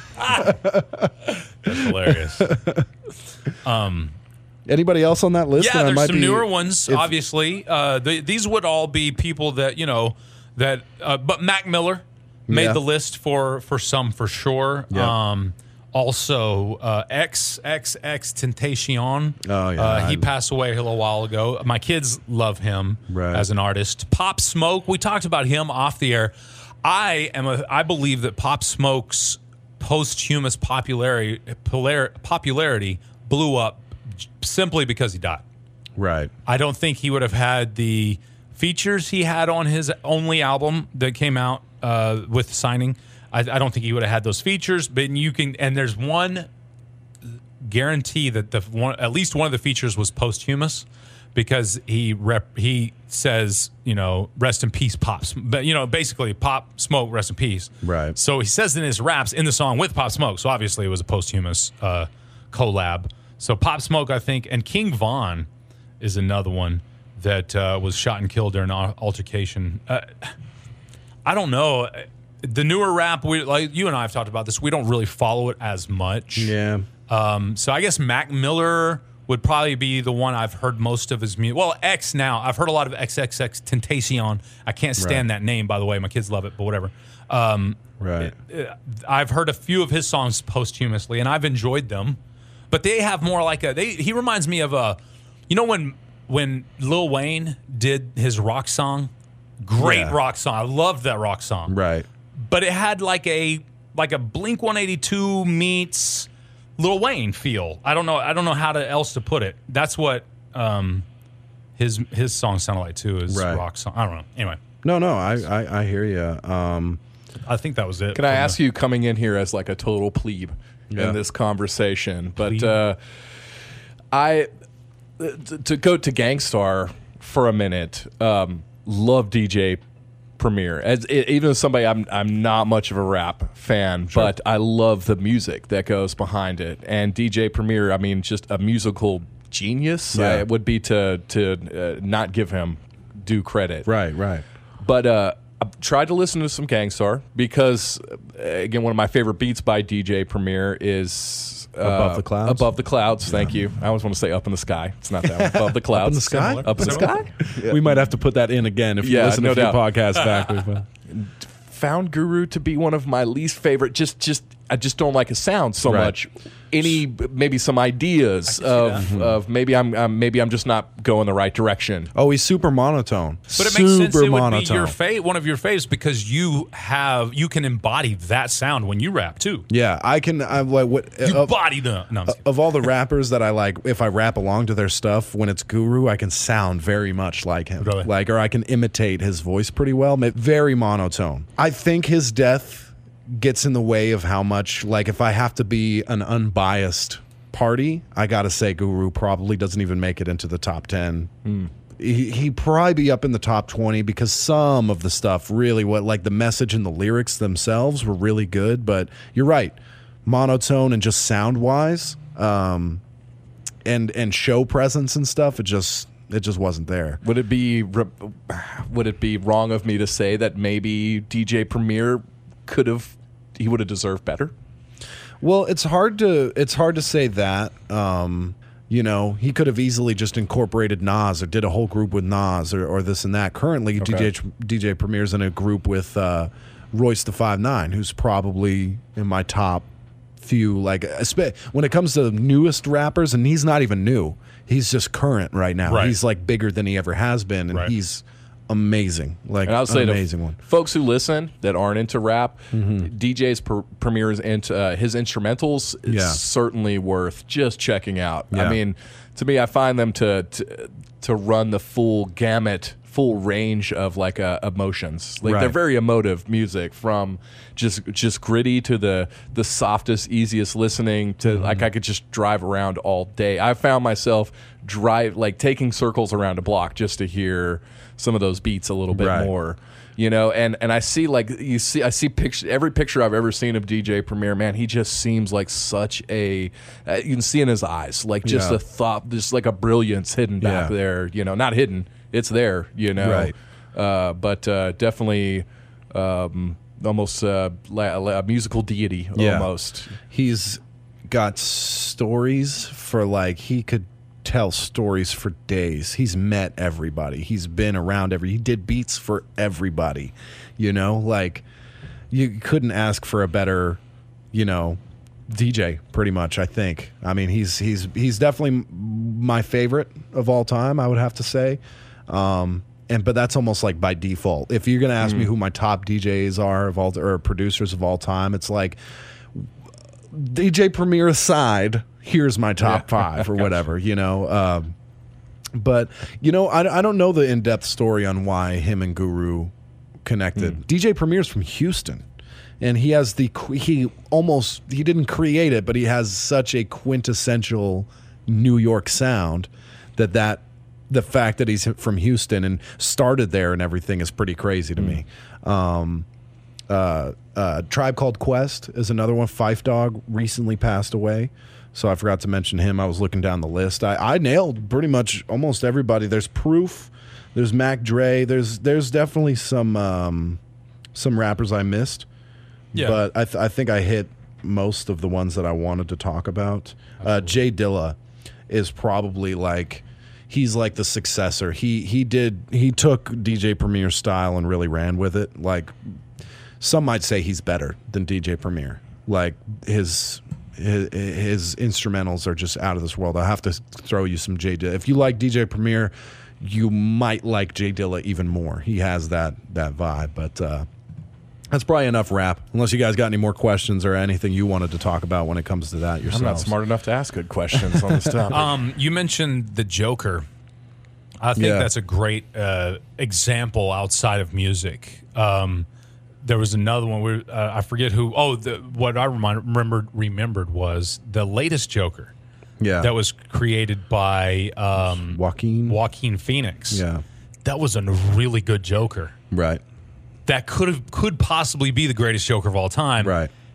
That's hilarious. Anybody else on that list? Yeah, that I there's might some be- newer ones. if- Obviously, uh, the, these would all be people that you know that. Uh, but Mac Miller made Yeah. the list for for some for sure. Yeah. Um, also, uh, X X X Tentacion. Oh, yeah. uh, he I- passed away a little while ago. My kids love him Right. as an artist. Pop Smoke. We talked about him off the air. I am a. I believe that Pop Smoke's posthumous popularity polar, popularity blew up simply because he died. Right. I don't think he would have had the features he had on his only album that came out uh, with signing. I, I don't think he would have had those features. But you can, and there's one guarantee that the one, at least one of the features was posthumous, because he rep, he says, you know, rest in peace, Pops. But you know, basically, Pop Smoke, rest in peace. Right. So he says in his raps in the song with Pop Smoke. So obviously, it was a posthumous uh, collab. So Pop Smoke, I think, and King Von is another one that uh, was shot and killed during an altercation. Uh, I don't know. The newer rap, we like you and I have talked about this. We don't really follow it as much. Yeah. Um, so I guess Mac Miller would probably be the one I've heard most of his music. Well, X now. I've heard a lot of X X X Tentacion. I can't stand Right. that name, by the way. My kids love it, but whatever. Um, Right. I've heard a few of his songs posthumously, and I've enjoyed them. But they have more like a. They he reminds me of a. You know when when Lil Wayne did his rock song, great Yeah. rock song. I loved that rock song. Right. But it had like a like a Blink one eighty-two meets Lil Wayne feel. I don't know. I don't know how to else to put it. That's what um, his his song sounded like too. Is Right. rock song. I don't know. Anyway, No, no, I, I, I hear you. Um, I think that was it. Can I ask you, coming in here as like a total plebe Yeah. in this conversation, but Plebe. uh, I t- to go to Gangstar for a minute. Um, love D J Premier, as even as somebody I'm I'm not much of a rap fan, but I love the music that goes behind it. And D J Premier, I mean, just a musical genius. Yeah. I, it would be to to uh, not give him due credit. Right, right. But uh, I tried to listen to some Gangstar because, uh, again, one of my favorite beats by D J Premier is uh, Above the Clouds? Above the Clouds, thank you. I always want to say Up in the Sky. It's not that one. Above the Clouds. Up in the sky? Similar. Up in the Similar. Sky? We might have to put that in again if you Yeah, listen no to a few doubt. podcasts back. We've, uh, Found Guru to be one of my least favorite. Just, just, I just don't like his sound so Right. much. Any, maybe some ideas of, of maybe I'm, um, maybe I'm just not going the right direction. oh, he's super monotone. But it super makes sense it would monotone. be your fa- one of your faves because you have you can embody that sound when you rap too. Yeah, I can. I like what You of, body the no. I'm just kidding. of all the rappers that I like. If I rap along to their stuff, when it's Guru, I can sound very much like him. Really? Like, or I can imitate his voice pretty well. ma- Very monotone. I think his death gets in the way of how much. Like, if I have to be an unbiased party, I gotta say Guru probably doesn't even make it into the top ten. He, he'd probably be up in the top twenty because some of the stuff really, what like the message and the lyrics themselves were really good. But you're right, monotone and just sound wise, um, and and show presence and stuff. It just it just wasn't there. Would it be re- would it be wrong of me to say that maybe D J Premier could have he would have deserved better? Well, it's hard to it's hard to say that. Um, you know, he could have easily just incorporated Nas or did a whole group with Nas or, or this and that. Currently, Okay. D J D J Premier's in a group with uh, Royce the five nine, who's probably in my top few. Like, espe- when it comes to the newest rappers, and he's not even new. He's just current right now. Right. He's like bigger than he ever has been, and Right. he's amazing. Like, And I'll say an to amazing one. folks who listen that aren't into rap, D J's per- Premier's into uh, his instrumentals is Yeah. certainly worth just checking out. Yeah. I mean, to me, I find them to to, to run the full gamut, full range of like uh, emotions. Like Right. they're very emotive music, from just just gritty to the the softest, easiest listening to Mm-hmm. like I could just drive around all day. I found myself drive like taking circles around a block just to hear some of those beats a little bit Right. more, you know. And and I see like you see I see picture every picture I've ever seen of D J Premier. Man, he just seems like such a uh, you can see in his eyes like just Yeah. a thought, just like a brilliance hidden back Yeah. there. You know, not hidden, it's there. You know, Right. Uh, but uh, definitely um, almost uh, la- la- a musical deity Yeah. almost. He's got stories for like he could tell stories for days. He's met everybody. He's been around every. He did beats for everybody. You know, like you couldn't ask for a better, you know, D J. Pretty much, I think. I mean, he's he's he's definitely my favorite of all time. I would have to say. Um, and but that's almost like by default. If you're gonna ask me who my top D Js are of all or producers of all time, it's like D J Premier aside, here's my top five or whatever, you know. Um, but, you know, I, I don't know the in-depth story on why him and Guru connected. D J Premier's from Houston, and he has the, qu- he almost, he didn't create it, but he has such a quintessential New York sound that that, the fact that he's from Houston and started there and everything is pretty crazy to me. Um, uh, uh, Tribe Called Quest is another one. Phife Dawg recently passed away, so I forgot to mention him. I was looking down the list. I, I nailed pretty much almost everybody. There's Proof. There's Mac Dre. There's there's definitely some um, some rappers I missed, Yeah. but I, th- I think I hit most of the ones that I wanted to talk about. Uh, Jay Dilla is probably like. He's like the successor. He he did he took D J Premier's style and really ran with it. Like some might say he's better than D J Premier. Like his his, his instrumentals are just out of this world. I have to throw you some Jay Dilla. If you like D J Premier, you might like Jay Dilla even more. He has that that vibe. But uh, that's probably enough rap. Unless you guys got any more questions or anything you wanted to talk about when it comes to that I'm yourselves. not smart enough to ask good questions on this topic. Um, you mentioned the Joker. I think Yeah. that's a great uh, example outside of music. Um, there was another one where uh, I forget who. Oh, the, what I remind, remembered remembered was the latest Joker Yeah. that was created by um, Joaquin. Joaquin Phoenix. Yeah. That was a really good Joker. Right. That could have could possibly be the greatest Joker of all time. Right.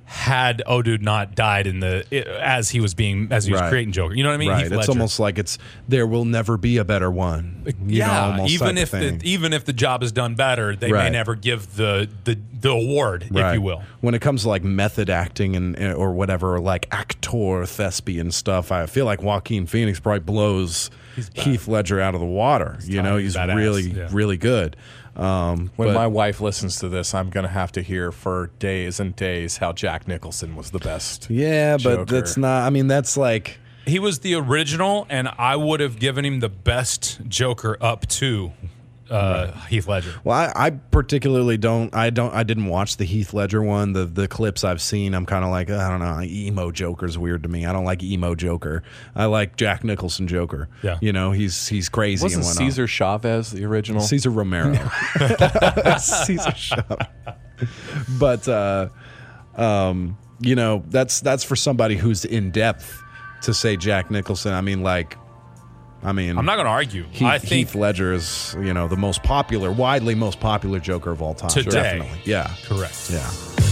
had Odude not died in the it, as he was being as he was Right. creating Joker. You know what I mean? Right. Heath It's Ledger. almost like it's there will never be a better one. You yeah. know, almost even type if of the, thing. even if the job is done better, they may Right. never give the the, the award, Right. if you will. When it comes to like method acting and or whatever, or like actor thespian stuff, I feel like Joaquin Phoenix probably blows Heath Ledger out of the water. you know, he's he's badass, really, yeah. really good. Um, When but- my wife listens to this, I'm going to have to hear for days and days how Jack Nicholson was the best. yeah, but Joker. that's not. I mean, that's like. He was the original, and I would have given him the best Joker up to uh, Heath Ledger. Well, I, I particularly don't. I don't. I didn't watch the Heath Ledger one. The the clips I've seen, I'm kind of like, I don't know. Emo Joker's weird to me. I don't like emo Joker. I like Jack Nicholson Joker. Yeah. you know, he's he's crazy. Wasn't and whatnot. Cesar Chavez the original? Caesar Romero. Caesar Chavez. But uh, um, you know, that's that's for somebody who's in depth to say Jack Nicholson. I mean, like, I mean, I'm not going to argue. Heath, I think Heath Ledger is, you know, the most popular, widely most popular Joker of all time. Today. Definitely. Yeah. correct. Yeah.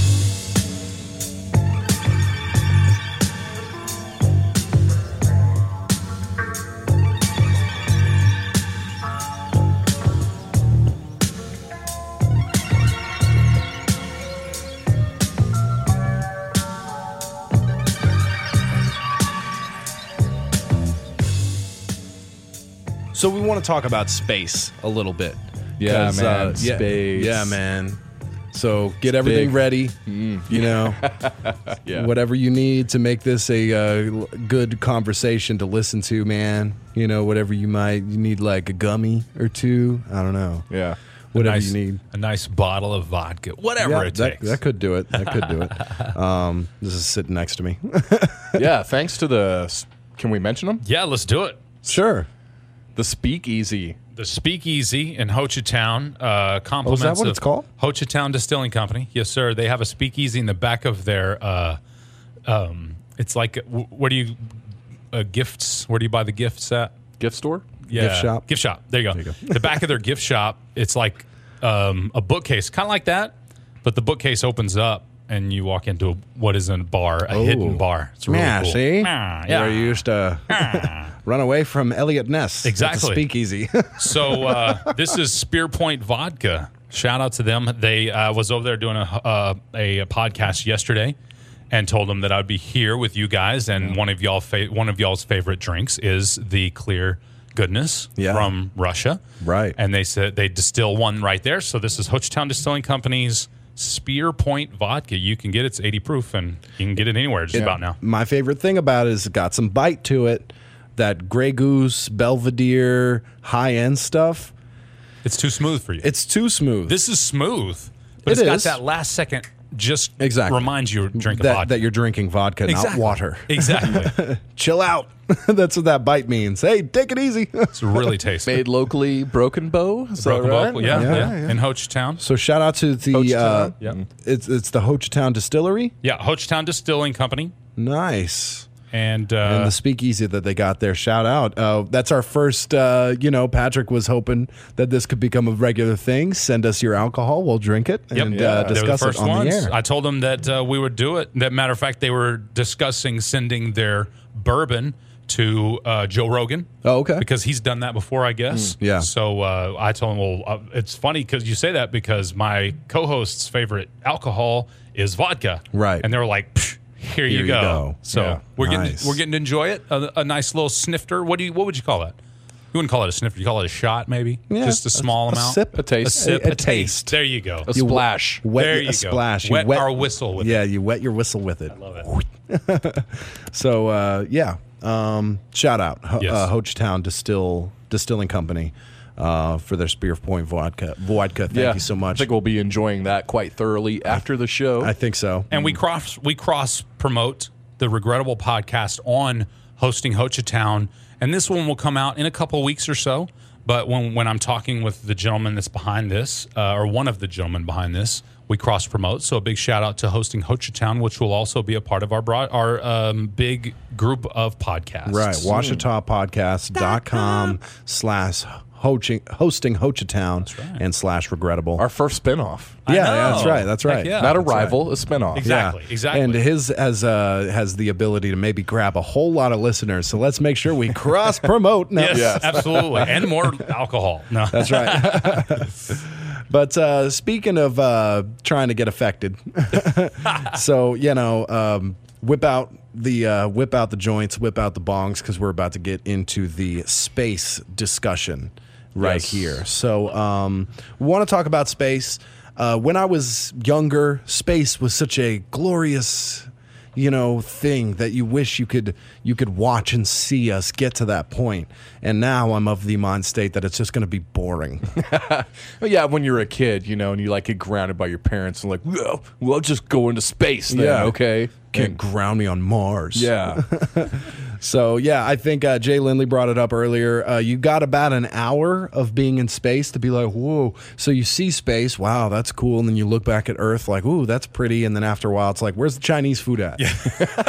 So we want to talk about space a little bit. Yeah, 'Cause, man, yeah, space. Yeah, man. So get everything big. ready. You know, Yeah. whatever you need to make this a uh, good conversation to listen to, man. You know, whatever you might you need, like a gummy or two. I don't know. Yeah. Whatever nice, you need. A nice bottle of vodka, whatever Yeah, it that, takes. that could do it. That could do it. Um, this is sitting next to me. Yeah, thanks to the. Can we mention them? yeah, let's do it. Sure. The Speakeasy. The Speakeasy in Ho Chi Town. Uh, compliments Oh, is that what of it's called? Ho Chi Town Distilling Company. Yes, sir. They have a speakeasy in the back of their. Uh, um, it's like w- where do you uh, gifts? Where do you buy the gifts at? Gift store? Yeah, Gift shop? Gift shop. There you go. The back of their gift shop. It's like um, a bookcase, kind of like that, but the bookcase opens up and you walk into a, what is a bar, a Oh. hidden bar. It's really Yeah, cool. see? Ah, Where yeah. you used to run away from Elliot Ness. at the Exactly. speakeasy. So uh, this is Spear Point Vodka. Shout out to them. They uh, was over there doing a, uh, a podcast yesterday, and told them that I'd be here with you guys. And one of y'all, fa- one of y'all's favorite drinks is the Clear Goodness Yeah. from Russia. Right. And they said they distill one right there. So this is Ho Chi Town Distilling Company's Spear Point Vodka. You can get it. It's eighty proof, and you can get it anywhere just about now. My favorite thing about it is it got some bite to it. That Grey Goose, Belvedere, high end stuff. It's too smooth for you. It's too smooth. This is smooth, but It it's got is. that last second. Just Exactly. reminds you to drink a that, vodka. that you're drinking vodka, not water. Exactly. Chill out. That's what that bite means. Hey, take it easy. It's really tasty. Made locally, Broken Bow. Is that Broken right? Bow, yeah, Yeah, yeah, yeah. in Ho Chi Town. So shout out to the Ho Chi uh, Town? Yeah. it's it's the Ho Chi Town Distillery. Yeah, Ho Chi Town Distilling Company, Nice. and, uh, And the speakeasy that they got there. Shout out. Uh, that's our first, uh, you know, Patrick was hoping that this could become a regular thing. Send us your alcohol. We'll drink it Yep. and Yeah. uh, They were the discuss first it on ones. the air. I told them that uh, we would do it. That matter of fact, they were discussing sending their bourbon to uh, Joe Rogan. Oh, okay. Because he's done that before, I guess. yeah. So uh, I told him, well, uh, it's funny because you say that because my co-host's favorite alcohol is vodka. Right. And they were like, "Psh, here, you you go. go. So Yeah. we're Nice. getting we're getting to enjoy it. A, a nice little snifter. What do you? What would you call that? You wouldn't call it a snifter. You call it a shot, maybe. Yeah, Just a small a amount. sip. A taste. A sip. A- A, a taste. taste. There you go. A splash. Wet There a you go. splash. You Wet our whistle with yeah, it. you wet your whistle with it. Love it. So uh, yeah, um, shout out Ho- Yes. uh, Ho Chi Town Distill Distilling Company uh, for their Spear Point vodka. Vodka, thank yeah. you so much. I think we'll be enjoying that quite thoroughly after the show. I think so. And we cross we cross promote the Regrettable podcast on hosting Ho Chi Town, and this one will come out in a couple of weeks or so. But when when I'm talking with the gentleman that's behind this, uh, or one of the gentlemen behind this, we cross promote. So a big shout out to hosting Ho Chi Town, which will also be a part of our broad, our um, big group of podcasts. Right, washita podcast dot com slash hosting, hosting Hochatown right. and slash Regrettable. Our first spinoff. Yeah, yeah, that's right. That's right. Yeah. Not a That's rival, right. a spinoff. Exactly. Yeah. Exactly. And his has uh, has the ability to maybe grab a whole lot of listeners. So let's make sure we cross promote. No. Yes, Yes. absolutely. And more alcohol. No. That's right. But uh, speaking of uh, trying to get affected, so you know, um, whip out the uh, whip out the joints, whip out the bongs, because we're about to get into the space discussion right Yes. here. So, um, we want to talk about space. Uh, when I was younger, space was such a glorious, you know, thing that you wish you could you could watch and see us get to that point. And now I'm of the mind state that it's just going to be boring. Well, yeah, when you're a kid, you know, and you like get grounded by your parents and like, well, we'll just go into space then, Yeah. okay? Can't And- ground me on Mars. yeah. So, yeah, I think uh, Jay Lindley brought it up earlier. Uh, you got about an hour of being in space to be like, whoa. So you see space, wow, that's cool. And then you look back at Earth like, ooh, that's pretty. And then after a while, it's like, where's the Chinese food at? Yeah.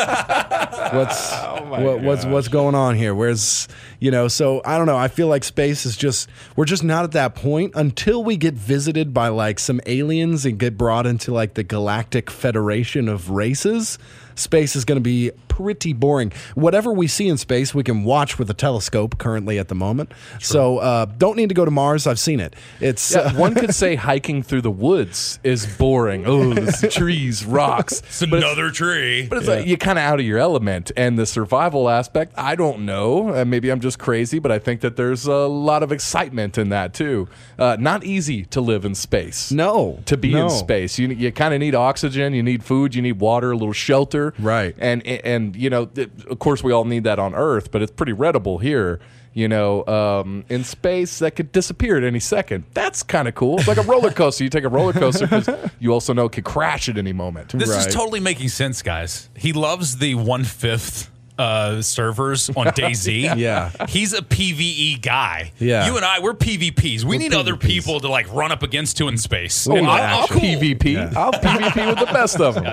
what's, what, what's, what's going on here? Where's, you know, so I don't know. I feel like space is just, we're just not at that point until we get visited by like some aliens and get brought into like the Galactic Federation of Races. Space is going to be pretty boring. Whatever we see in space, we can watch with a telescope currently at the moment. So uh, don't need to go to Mars. I've seen it. It's Yeah, uh, one could say hiking through the woods is boring. Oh, there's trees, rocks. It's another tree. But it's like you're kind of out of your element. And the survival aspect, I don't know. Uh, maybe I'm just crazy, but I think that there's a lot of excitement in that too. Uh, not easy to live in space. no To be no. in space, you you kind of need oxygen, you need food, you need water, a little shelter, Right. And and you know, th- of course, we all need that on Earth, but it's pretty readable here. You know, um, in space, that could disappear at any second. That's kind of cool. It's like a roller coaster. You take a roller coaster because you also know it could crash at any moment. This Right. is totally making sense, guys. He loves the one fifth uh, servers on DayZ. Yeah. He's a PvE guy. Yeah. You and I, we're P V Ps. We We're need other P V Ps. people to like run up against to in space. Oh, And I'll, I- I'll cool. PvP. I'll PvP with the best of them.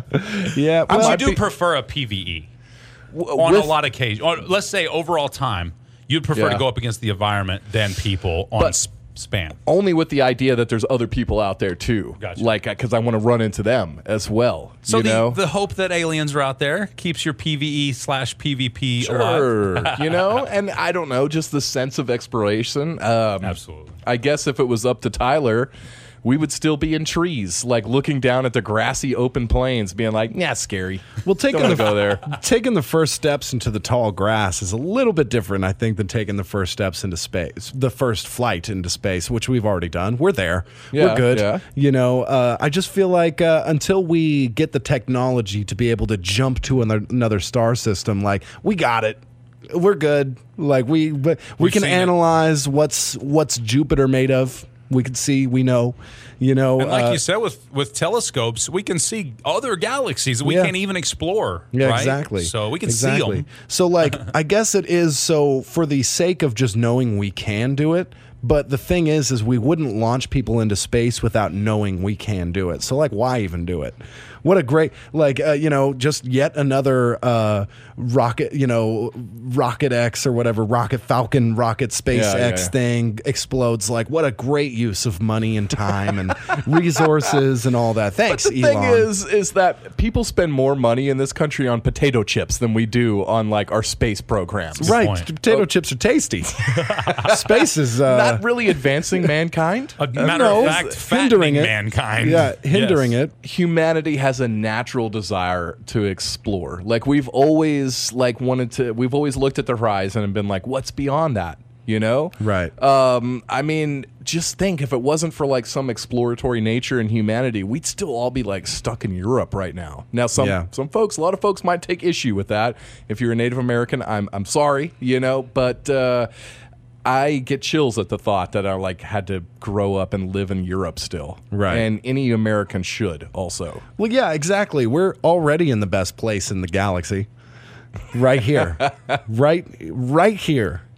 Yeah, But well, you might do be- prefer a PvE on with- a lot of occasions. Or let's say overall time, you'd prefer Yeah. to go up against the environment than people on But- s- span. Only with the idea that there's other people out there too. Gotcha. Like, because I want to run into them as well. So you the, know? the hope that aliens are out there keeps your PvE slash PvP alive. Sure, you know, and I don't know, just the sense of exploration. Um, Absolutely. I guess if it was up to Tyler, we would still be in trees, like looking down at the grassy open plains, being like, "Yeah, scary." Well, taking Don't the wanna go there. taking the first steps into the tall grass is a little bit different, I think, than taking the first steps into space, the first flight into space, which we've already done. We're there. Yeah, We're good. yeah. You know, uh, I just feel like uh, until we get the technology to be able to jump to another, another star system, like we got it. We're good. Like we we We've can seen it. analyze what's what's Jupiter made of. We can see. We know. You know. And like uh, you said, with with telescopes, we can see other galaxies that we Yeah. can't even explore. Yeah, right? exactly. So we can exactly. see them. So, like, I guess it is so for the sake of just knowing we can do it. But the thing is, is we wouldn't launch people into space without knowing we can do it. So, like, why even do it? What a great, like, uh, you know, just yet another uh, rocket, you know, Rocket X or whatever, Rocket Falcon, Rocket SpaceX Yeah, yeah, yeah. thing explodes. Like, what a great use of money and time and resources and all that. Thanks, But the Elon. thing is, is that people spend more money in this country on potato chips than we do on like our space programs. Right, point. potato chips are tasty. Space is uh, Not really advancing mankind. A matter no, of fact, it's hindering fattening it. mankind. yeah, hindering Yes. it. Humanity has a natural desire to explore. Like we've always like wanted to. We've always looked at the horizon and been like, "What's beyond that?" You know? Right. Um. I mean, just think if it wasn't for like some exploratory nature in humanity, we'd still all be like stuck in Europe right now. Now, some Yeah. some folks, a lot of folks might take issue with that. If you're a Native American, I'm I'm sorry. You know, but. Uh, I get chills at the thought that I like had to grow up and live in Europe still. Right. And any American should also. Well, yeah, exactly. We're already in the best place in the galaxy. Right here. right right here.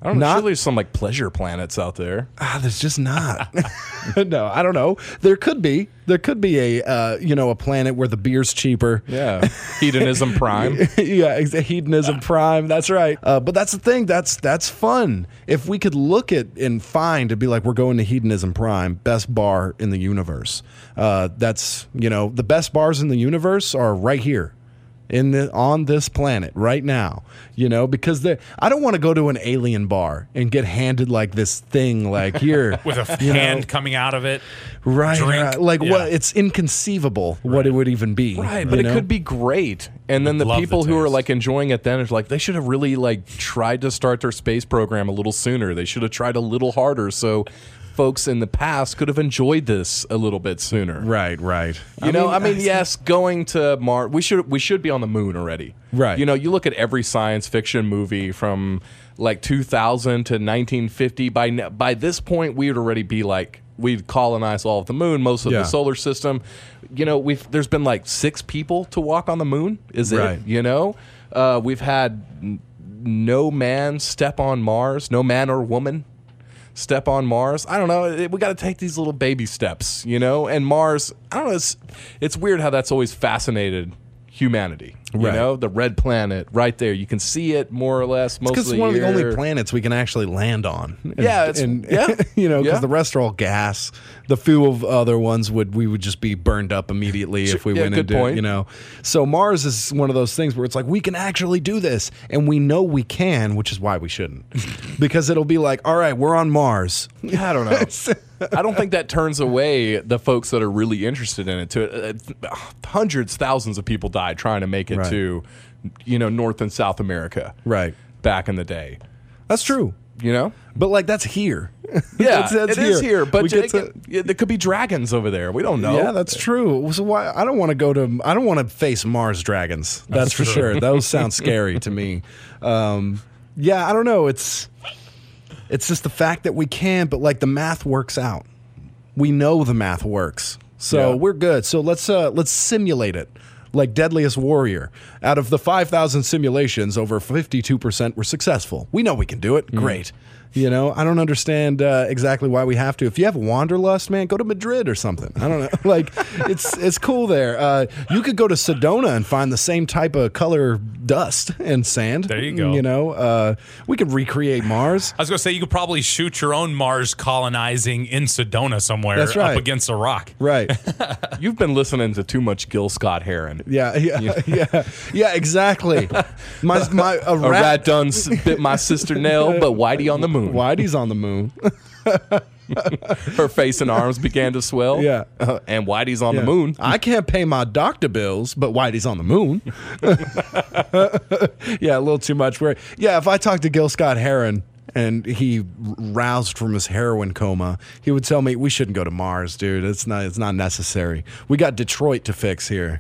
I don't know. Not- Surely there's some like pleasure planets out there. Ah, there's just not. No, I don't know. There could be. There could be a uh, you know a planet where the beer's cheaper. Yeah, hedonism prime. Yeah, ex- hedonism prime. That's right. Uh, but that's the thing. That's that's fun. If we could look at and find to be like, we're going to hedonism prime, best bar in the universe. Uh, that's you know the best bars in the universe are right here. In the on this planet right now, you know, because the I don't want to go to an alien bar and get handed like this thing like here With a you hand know, coming out of it. right, drink. right. Like Yeah. what it's inconceivable what it would even be, Right, but you it know? could be great. And then the Love the people who are taste. like enjoying it then is like they should have really like tried to start their space program a little sooner. They should have tried a little harder so folks in the past could have enjoyed this a little bit sooner. right, right. You know, I mean, yes, going to Mars, we should we should be on the moon already. Right. You know, you look at every science fiction movie from like two thousand to nineteen fifty. By n- by this point, we'd already be like we'd colonize all of the moon, most of Yeah. the solar system. You know, we've there's been like six people to walk on the moon. Is Right. it? You know, uh, we've had n- no man step on Mars, no man or woman step on Mars. I don't know. It- We got to take these little baby steps, you know. And Mars, I don't know. It's it's weird how that's always fascinated humanity. You Right. know, the red planet right there. You can see it more or less most Because of it's the one of the year. only planets we can actually land on. And, Yeah, it's- and, yeah. you know, because Yeah. the rest are all gas. The few of other ones would we would just be burned up immediately if we Yeah, went good into, point. you know. So Mars is one of those things where it's like we can actually do this, and we know we can, which is why we shouldn't, because it'll be like, all right, we're on Mars. I don't know. I don't think that turns away the folks that are really interested in it. To uh, hundreds, thousands of people died trying to make it Right. to, you know, North and South America. Right. Back in the day, That's true. you know. But like that's here. Yeah, That's- that's it is here, but We get it- to- yeah, there could be dragons over there. We don't know. Yeah, that's true. So why I don't want to go to I don't want to face Mars dragons. That's, for sure. Those sound scary to me. Um, yeah, I don't know. It's it's just the fact that we can, but like the math works out. We know the math works, so Yeah. we're good. So let's uh, let's simulate it. Like Deadliest Warrior, out of the five thousand simulations, over fifty-two percent were successful. We know we can do it. Great. You know, I don't understand uh, exactly why we have to. If you have wanderlust, man, go to Madrid or something. I don't know. Like, it's it's cool there. Uh, you could go to Sedona and find the same type of color dust and sand. There you go. You know, uh, we could recreate Mars. I was going to say, you could probably shoot your own Mars colonizing in Sedona somewhere That's right. up against a rock. Right. You've been listening to too much Gil Scott Heron. Yeah. Yeah. Yeah. Yeah. Exactly. My my a A rat. rat done s- bit my sister Nell, but Whitey on the moon. Whitey's on the moon. Her face and arms began to swell. Yeah. Uh, and Whitey's on Yeah. the moon. I can't pay my doctor bills, but Whitey's on the moon. Yeah, a little too much. Where, yeah, if I talked to Gil Scott Heron and he roused from his heroin coma, he would tell me we shouldn't go to Mars, dude. It's not. It's not necessary. We got Detroit to fix here.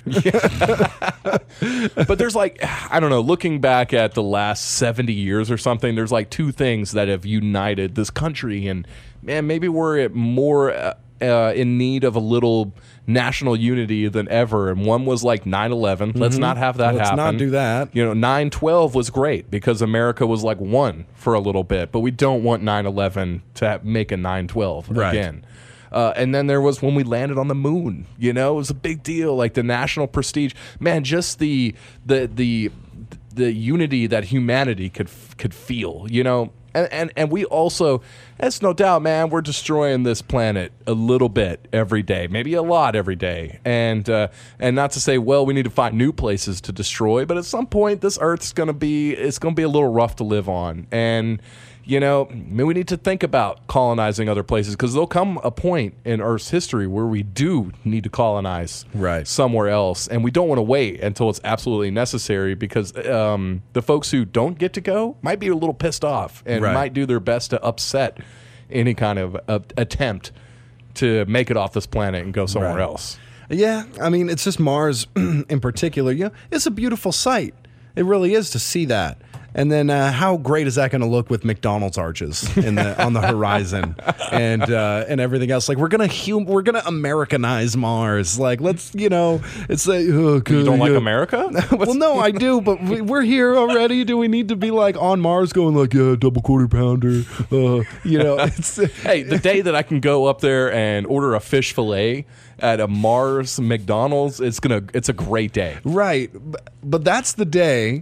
But there's like, I don't know, looking back at the last seventy years or something, there's like two things that have united this country. And man, maybe we're more uh, uh, in need of a little national unity than ever. And one was like nine eleven. Let's not have that Mm-hmm. Let's happen. not do that. You know, nine twelve was great because America was like one for a little bit, but we don't want nine eleven to have, make a nine twelve Right. again. Uh, and then there was when we landed on the moon. You know, it was a big deal. Like the national prestige, man. Just the the the the unity that humanity could could feel. You know, and and and we also, that's no doubt, man. We're destroying this planet a little bit every day, maybe a lot every day. And uh, and not to say, well, we need to find new places to destroy, but at some point, this Earth's gonna be it's gonna be a little rough to live on. And you know, maybe we need to think about colonizing other places because there'll come a point in Earth's history where we do need to colonize Right. somewhere else. And we don't want to wait until it's absolutely necessary because um, the folks who don't get to go might be a little pissed off and Right. might do their best to upset any kind of uh, attempt to make it off this planet and go somewhere Right. else. Yeah, I mean, it's just Mars in particular. You know, it's a beautiful sight. It really is to see that. And then uh, how great is that going to look with McDonald's arches in the on the horizon and uh, and everything else? Like we're gonna hum- we're gonna Americanize Mars. Like let's you know it's like oh, You don't like yeah. America? Well, no, I do, but we, we're here already. Do we need to be like on Mars, going like yeah, double quarter pounder? Uh, you know, it's Hey, the day that I can go up there and order a fish fillet at a Mars McDonald's, it's gonna it's a great day. right. But, but that's the day.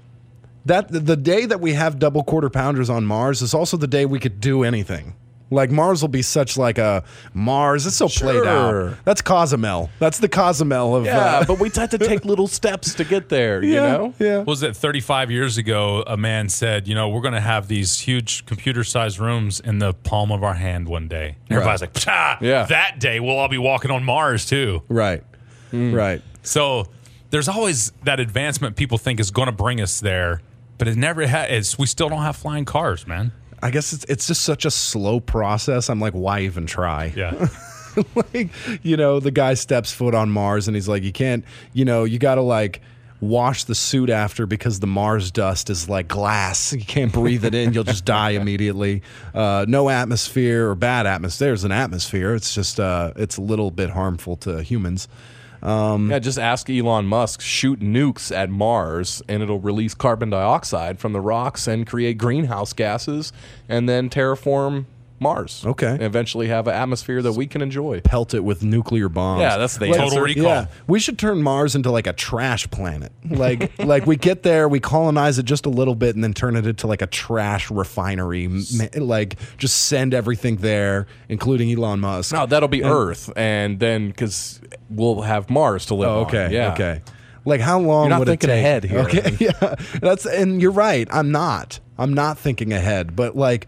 That the day that we have double quarter pounders on Mars is also the day we could do anything. Like Mars will be such like a Mars. It's so played Sure. out. That's Cozumel. That's the Cozumel of Yeah, uh, but we had to take little steps to get there. You yeah, know. yeah. Was it thirty-five years ago? A man said, "You know, we're going to have these huge computer-sized rooms in the palm of our hand one day." And everybody's like, "Psha, Yeah. that day we'll all be walking on Mars too." Right, right. So there's always that advancement people think is going to bring us there, but it never has. We still don't have flying cars, man. I guess it's it's just such a slow process. I'm like, why even try? Yeah. Like, you know, the guy steps foot on Mars and he's like, you can't, you know, you got to like wash the suit after because the Mars dust is like glass. You can't breathe it in. You'll just die immediately. Uh, no atmosphere or bad atmosphere. There's an atmosphere. It's just, uh, it's a little bit harmful to humans. Yeah, just ask Elon Musk, shoot nukes at Mars, and it'll release carbon dioxide from the rocks and create greenhouse gases, and then terraform Mars. Okay. And eventually have an atmosphere that we can enjoy. Pelt it with nuclear bombs. Yeah, that's the Like- Total answer. recall. Yeah, we should turn Mars into like a trash planet. Like, like we get there, we colonize it just a little bit, and then turn it into like a trash refinery. M- Like, just send everything there, including Elon Musk. No, that'll be Earth, and then because we'll have Mars to live Oh, on. okay, Yeah. okay. Like, how long You're not would thinking it take? ahead here. Okay, yeah, that's and you're right. I'm not. I'm not thinking ahead. But like,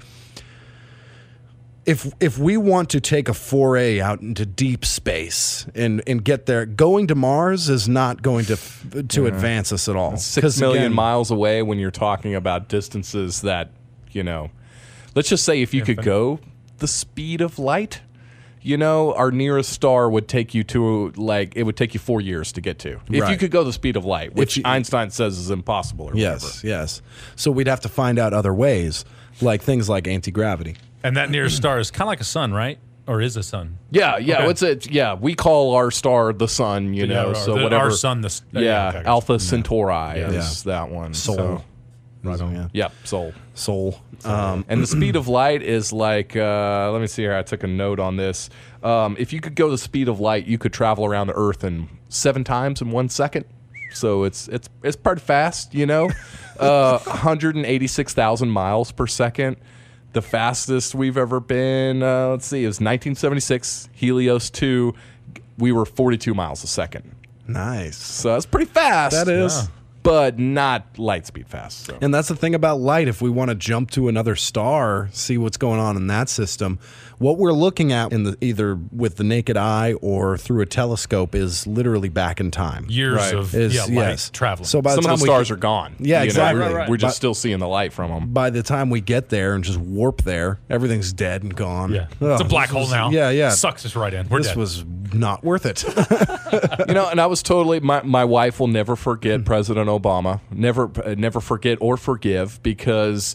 if if we want to take a foray out into deep space and and get there, going to Mars is not going to to advance us at all. Six 'Cause million again- miles away when you're talking about distances that, you know, let's just say if you could go the speed of light, you know, our nearest star would take you to like it would take you four years to get to. If you Right. could go the speed of light, which you- Einstein says is impossible. Or Yes, yes. So we'd have to find out other ways, like things like anti-gravity. And that nearest star is kind of like a sun, right? Or is a sun? whatever. Yeah, yeah. Okay. What's it? Yeah, we call our star the sun. You know, Yeah, so the- whatever. Our sun, the yeah, okay, okay. Alpha Centauri Yeah. is that one. Soul. So, Right on, yeah. yeah, Soul. Soul. Um, And the speed of light is like, uh, let me see here. I took a note on this. Um, if you could go the speed of light, you could travel around the Earth in seven times in one second. So it's it's it's pretty fast, you know. Uh, one hundred eighty-six thousand miles per second. The fastest we've ever been, uh, let's see, it was nineteen seventy-six, Helios two. We were forty-two miles a second. nice. So that's pretty fast. That is. Yeah. But not light speed fast. So. And that's the thing about light. If we want to jump to another star, see what's going on in that system, what we're looking at in the either with the naked eye or through a telescope is literally back in time. Years Right. of Is yeah, light yes. traveling. So by Some the time of the we stars get- are gone. Yeah, You know, exactly. we're, Right, right. we're just But- still seeing the light from them. by the time we get there and just warp there, everything's dead and gone. yeah, Oh, it's a black this hole was- now. Yeah, yeah. Sucks us right in. We're This dead. was not worth it. You know, and I was totally my, my wife will never forget Hmm. President Obama. Never uh, never forget or forgive because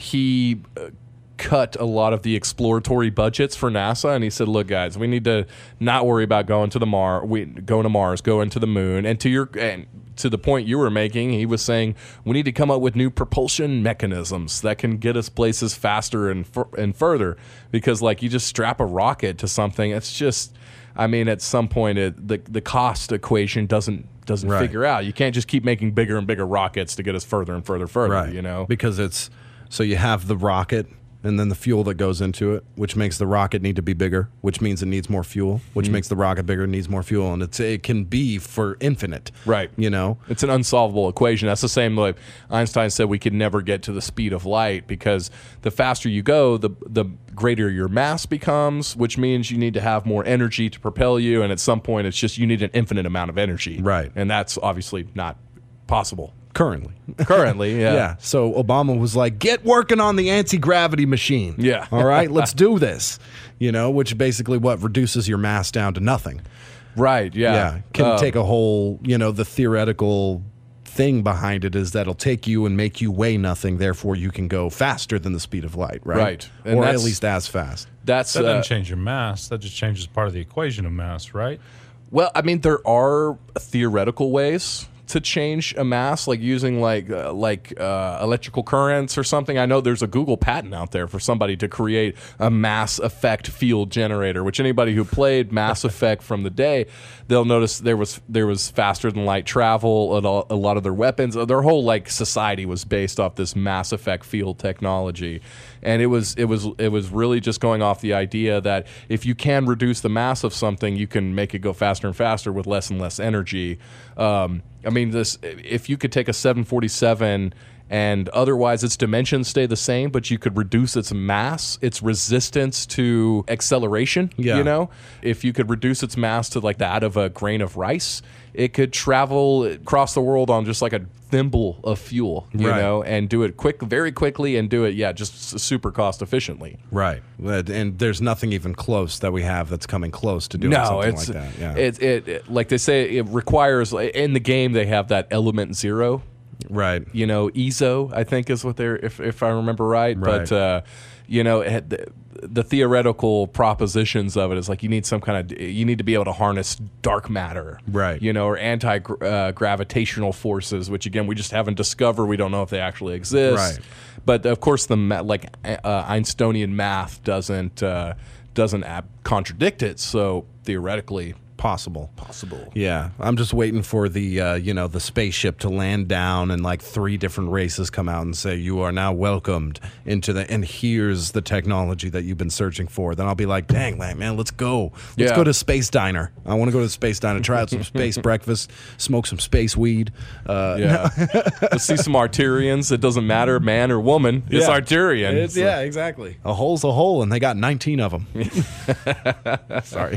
he uh, cut a lot of the exploratory budgets for NASA and he said, "Look guys, we need to not worry about going to the Mars, we going to Mars, going to the moon." And to your and to the point you were making, he was saying we need to come up with new propulsion mechanisms that can get us places faster and fur- and further because like you just strap a rocket to something, it's just I mean, at some point, it, the the cost equation doesn't doesn't Right. figure out. You can't just keep making bigger and bigger rockets to get us further and further, further. You know, because it's so you have the rocket and then the fuel that goes into it, which makes the rocket need to be bigger, which means it needs more fuel, which Mm-hmm. makes the rocket bigger, needs more fuel, and it's it can be for infinite. Right. You know. it's an unsolvable equation. That's the same like Einstein said we could never get to the speed of light because the faster you go, the the greater your mass becomes, which means you need to have more energy to propel you. And at some point, it's just you need an infinite amount of energy. Right. And that's obviously not possible Currently. currently. Yeah. Yeah. So Obama was like, get working on the anti-gravity machine. Yeah. All right, let's do this. You know, which basically what reduces your mass down to nothing. Right. Yeah. Yeah. Can Uh, take a whole, you know, the theoretical thing behind it is that it'll take you and make you weigh nothing. Therefore, you can go faster than the speed of light, right? Right. And or at that's- least as fast. That's That uh, doesn't change your mass. That just changes part of the equation of mass, right? well, I mean, there are theoretical ways to change a mass, like using like uh, like uh, electrical currents or something. I know there's a Google patent out there for somebody to create a Mass Effect field generator, which anybody who played Mass Effect from the day, they'll notice there was there was faster than light travel. And a lot of their weapons, their whole like society was based off this Mass Effect field technology, and it was it was it was really just going off the idea that if you can reduce the mass of something, you can make it go faster and faster with less and less energy. Um, I mean, this if you could take a seven forty-seven and otherwise its dimensions stay the same, but you could reduce its mass, its resistance to acceleration, Yeah. you know? If you could reduce its mass to like that of a grain of rice, it could travel across the world on just like a thimble of fuel, you Right. know, and do it quick, very quickly and do it, yeah, just s- super cost efficiently. Right. And there's nothing even close that we have that's coming close to doing No, something it's like that. Yeah. it, it, it like they say it requires in the game they have that element zero, right. you know, E S O I think is what they're if if I remember right, Right. but uh, you know it, the, the theoretical propositions of it is like you need some kind of you need to be able to harness dark matter, Right. You know, or anti uh, gravitational forces, which again we just haven't discovered. We don't know if they actually exist, Right. But of course the ma- like uh, Einsteinian math doesn't uh, doesn't ab- contradict it, so theoretically Possible. possible. Yeah, I'm just waiting for the uh, you know the spaceship to land down and like three different races come out and say you are now welcomed into the and here's the technology that you've been searching for. Then I'll be like, dang man, man, let's go. Let's Yeah. go to Space Diner. I want to go to the Space Diner, try out some space breakfast, smoke some space weed. Uh, Yeah, let's see some Arturians. It doesn't matter, man or woman. It's Yeah. Arturian. It's, So- yeah, exactly. A hole's a hole, and they got nineteen of them. Sorry.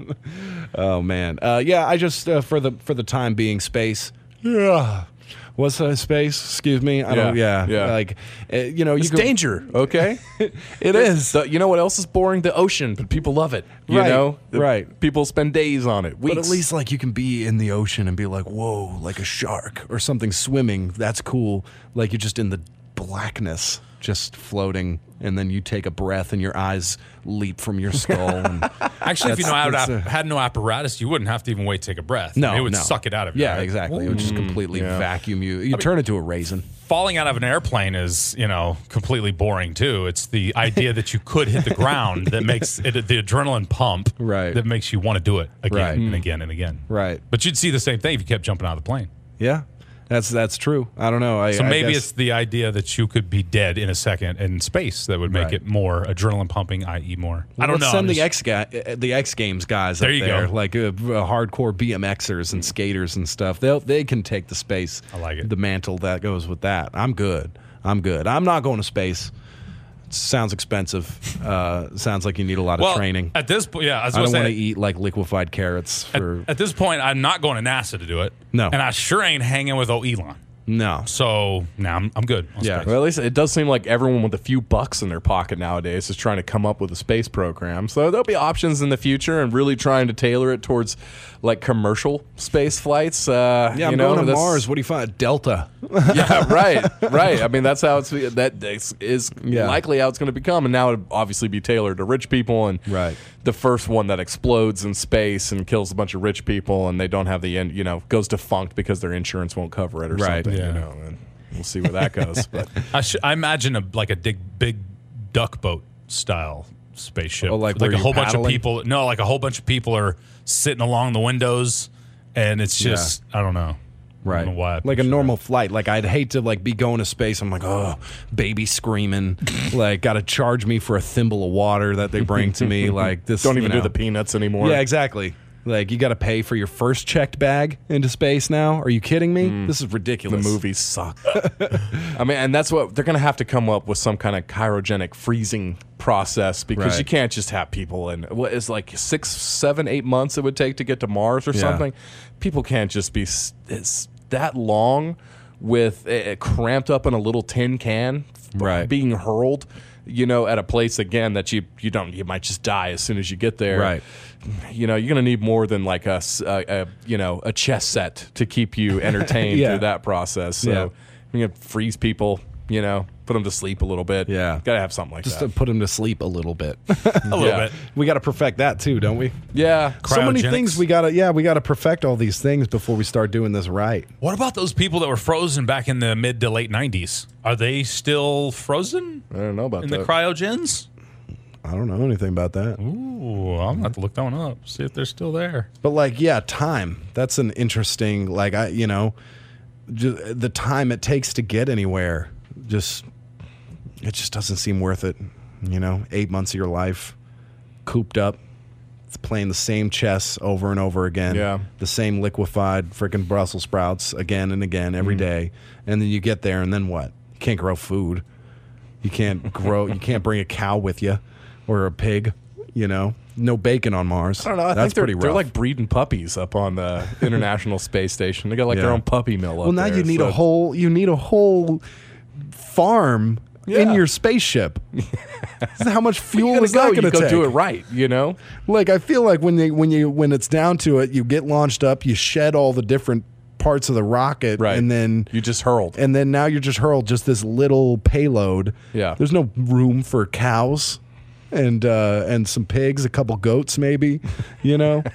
Oh man. Uh, yeah, I just uh, for the for the time being, space. Yeah. What's uh, space? Excuse me. I don't. Yeah, Yeah. yeah. Like, uh, you know, It's you go, danger, okay? It is. The- you know what else is boring? The ocean, but people love it. You Right, know, The- right. People spend days on it. Weeks. But at least like you can be in the ocean and be like, whoa, like a shark or something swimming. That's cool. Like you're just in the blackness, just floating, and then you take a breath and your eyes leap from your skull. And Actually, if you know That's- how that's to, a- had no apparatus, you wouldn't have to even wait to take a breath. no, it would no. suck it out of you. Yeah, right? exactly. It would just completely yeah. vacuum you. You turn into a raisin. Falling out of an airplane is, you know, completely boring too. It's the idea that you could hit the ground that makes it the adrenaline pump, Right. That makes you want to do it again Right. and again and again, Right. But you'd see the same thing if you kept jumping out of the plane. Yeah, that's that's true. I don't know. I, So I maybe guess- it's the idea that you could be dead in a second in space that would make Right. it more adrenaline pumping, that is, more. I don't Let's know. Send I'm the just- X ga- uh, the X Games guys There up you there, go. like uh, uh, hardcore B M Xers and skaters and stuff. They will they can take the space. I like it. The mantle that goes with that. I'm good. I'm good. I'm not going to space. It sounds expensive. Uh, sounds like you need a lot of well, training. at this point, yeah, I was I going don't to want to say. eat like liquefied carrots At, for at this point, I'm not going to NASA to do it. No. And I sure ain't hanging with old Elon. no. So now I'm, I'm good. on Yeah. space. Well, at least it does seem like everyone with a few bucks in their pocket nowadays is trying to come up with a space program. So there'll be options in the future and really trying to tailor it towards like commercial space flights. Uh, Yeah, I'm you know, going to that's- Mars. What do you find? Delta. Yeah, right, right. I mean, that's how it's that is, is Yeah. likely how it's going to become, and now it'd obviously be tailored to rich people. And Right. the first one that explodes in space and kills a bunch of rich people, and they don't have the end, you know, goes defunct because their insurance won't cover it or Right. something. Yeah. You know, and we'll see where that goes. But I, sh- I imagine a like a big, big duck boat style spaceship. Oh, like where a you're whole bunch of paddling? people. No, like a whole bunch of people are sitting along the windows, and it's just I don't know. I Right. don't know why I like a picture normal flight. Like I'd hate to like be going to space. I'm like, oh, baby screaming. Like got to charge me for a thimble of water that they bring to me. Like this. don't even you know. do the peanuts anymore. Yeah, exactly. Like you got to pay for your first checked bag into space now. Are you kidding me? This is The ridiculous. movies suck. I mean, and that's what they're going to have to come up with some kind of cryogenic freezing process because Right. you can't just have people in what is like six, seven, eight months it would take to get to Mars or Yeah. something. People can't just be s- it's that long with uh, cramped up in a little tin can, f- Right. being hurled. you know, at a place again that you you don't you might just die as soon as you get there. Right. You know, you're going to need more than like a, s- a- a, you know a chess set to keep you entertained Yeah. through that process. So Yeah. you're going to freeze people. You know, put them to sleep a little bit. Yeah. Got to have something like Just that. to put him to sleep a little bit. A little Yeah. bit. We got to perfect that too, don't we? yeah. So many Cryogenics. things we got to, yeah, we got to perfect all these things before we start doing this right. What about those people that were frozen back in the mid to late nineties? Are they still frozen I don't know about in that. the cryogens? I don't know anything about that. Ooh, I'm gonna have to look that one up. See if they're still there. But like, yeah, time. That's an interesting, like, I, you know, ju- the time it takes to get anywhere, just, it just doesn't seem worth it. You know, eight months of your life, cooped up, playing the same chess over and over again. Yeah. The same liquefied freaking Brussels sprouts again and again every day. And then you get there, and then what? You can't grow food. You can't grow, you can't bring a cow with you or a pig, you know? No bacon on Mars. I don't know. I That's think they're, pretty rough. they're like breeding puppies up on the International Space Station. They got like their Yeah. own puppy mill up Well, now there, you need so a whole you need a whole farm in Yeah. your spaceship. How much fuel You is gotta that go, going you to go take? do it right, you know? Like I feel like when they when you when it's down to it, you get launched up, you shed all the different parts of the rocket, Right. and then You just hurled. and then now you're just hurled just this little payload. Yeah. There's no room for cows and uh, and some pigs, a couple goats, maybe. You know.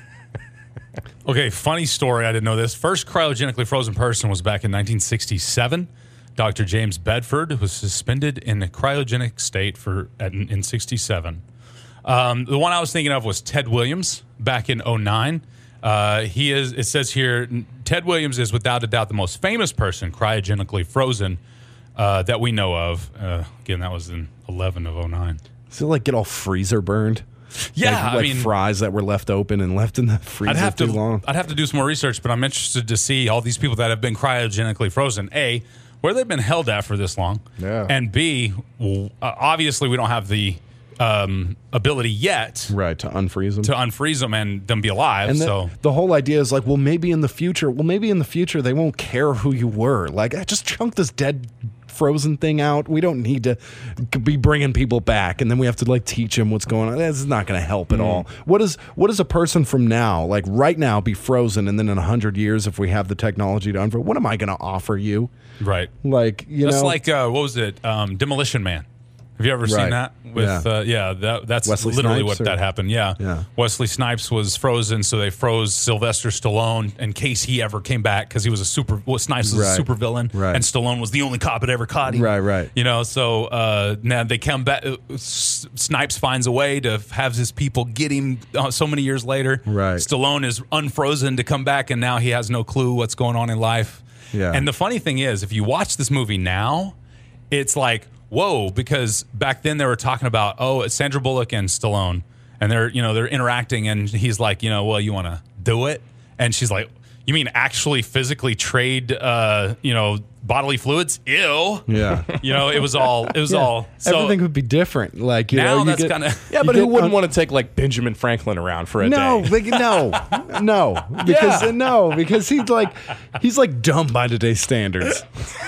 Okay, funny story. I didn't know this. First cryogenically frozen person was back in nineteen sixty-seven. Doctor James Bedford was suspended in a cryogenic state for at, in sixty-seven. Um, the one I was thinking of was Ted Williams back in oh nine. Uh, he is. It says here, Ted Williams is without a doubt the most famous person cryogenically frozen uh, that we know of. Uh, again, that was in eleven of oh nine. Does it like get all freezer burned? Yeah, like, I like mean, fries that were left open and left in the freezer I'd have too to. long. I'd have to do some more research, but I'm interested to see all these people that have been cryogenically frozen. A, where they've been held at for this long, Yeah. and B, well, uh, obviously we don't have the um, ability yet Right, to unfreeze them. to unfreeze them and them be alive. and the, so the whole idea is like, well, maybe in the future, well, maybe in the future they won't care who you were. Like, eh, just chunk this dead frozen thing out. We don't need to be bringing people back, and then we have to like teach them what's going on. That's not going to help at all. What is what is a person from now, like right now, be frozen, and then in a hundred years, if we have the technology to unfreeze, what am I going to offer you? right. Like, you That's know, like uh, what was it? Um, Demolition Man. Have you ever Right. seen that? With Yeah. uh, yeah, that, that's Wesley literally Snipes, what or- that happened. Yeah. Yeah. Wesley Snipes was frozen, so they froze Sylvester Stallone in case he ever came back because he was a super. Well, Snipes was Right. a super villain, Right. and Stallone was the only cop that ever caught him. Right, right. You know, so uh, now they come back. uh, S- Snipes finds a way to have his people get him uh, so many years later. Right. Stallone is unfrozen to come back, and now he has no clue what's going on in life. Yeah. And the funny thing is, if you watch this movie now, it's like, whoa, because back then they were talking about, oh, it's Sandra Bullock and Stallone, and they're, you know, they're interacting, and he's like, you know, well, you want to do it? And she's like, you mean actually physically trade, uh, you know, bodily fluids? Ew. yeah. You know, it was all, it was Yeah. all. So Everything would be different. Like, you now know, you that's get- kind of, Yeah, you but who get wouldn't un- want to take like Benjamin Franklin around for a No, day? like, no, no, because Yeah. no, because he's like he's like dumb by today's standards.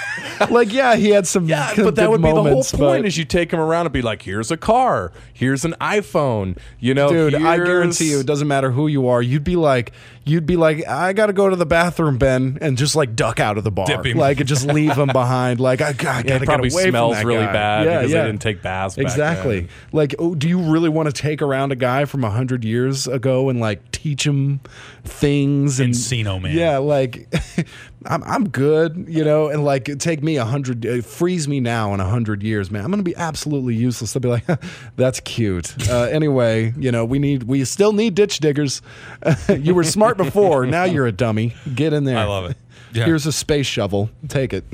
Like, yeah, he had some, Yeah, good but that would be the whole moments, point but- is you take him around and be like, here's a car, here's an iPhone, you know, dude. I here's- guarantee you, it doesn't matter who you are. You'd be like, you'd be like, I got to go to the bathroom, Ben, and just like duck out of the bar, Dip him. like and just leave him behind. Like, I, I gotta Yeah, it get probably away smells from that really guy. bad Yeah, because yeah. they didn't take baths back Exactly. then. Like, oh, do you really want to take around a guy from a hundred years ago and like teach him things? And Encino Man. Yeah, like I'm I'm good, you know, and like take me a hundred, uh, freeze me now in a hundred years, man. I'm gonna be absolutely useless. They'll be like, that's cute. Uh, anyway, you know, we need, we still need ditch diggers. You were smart before, now you're a dummy. Get in there. I love it. Yeah. Here's a space shovel. Take it.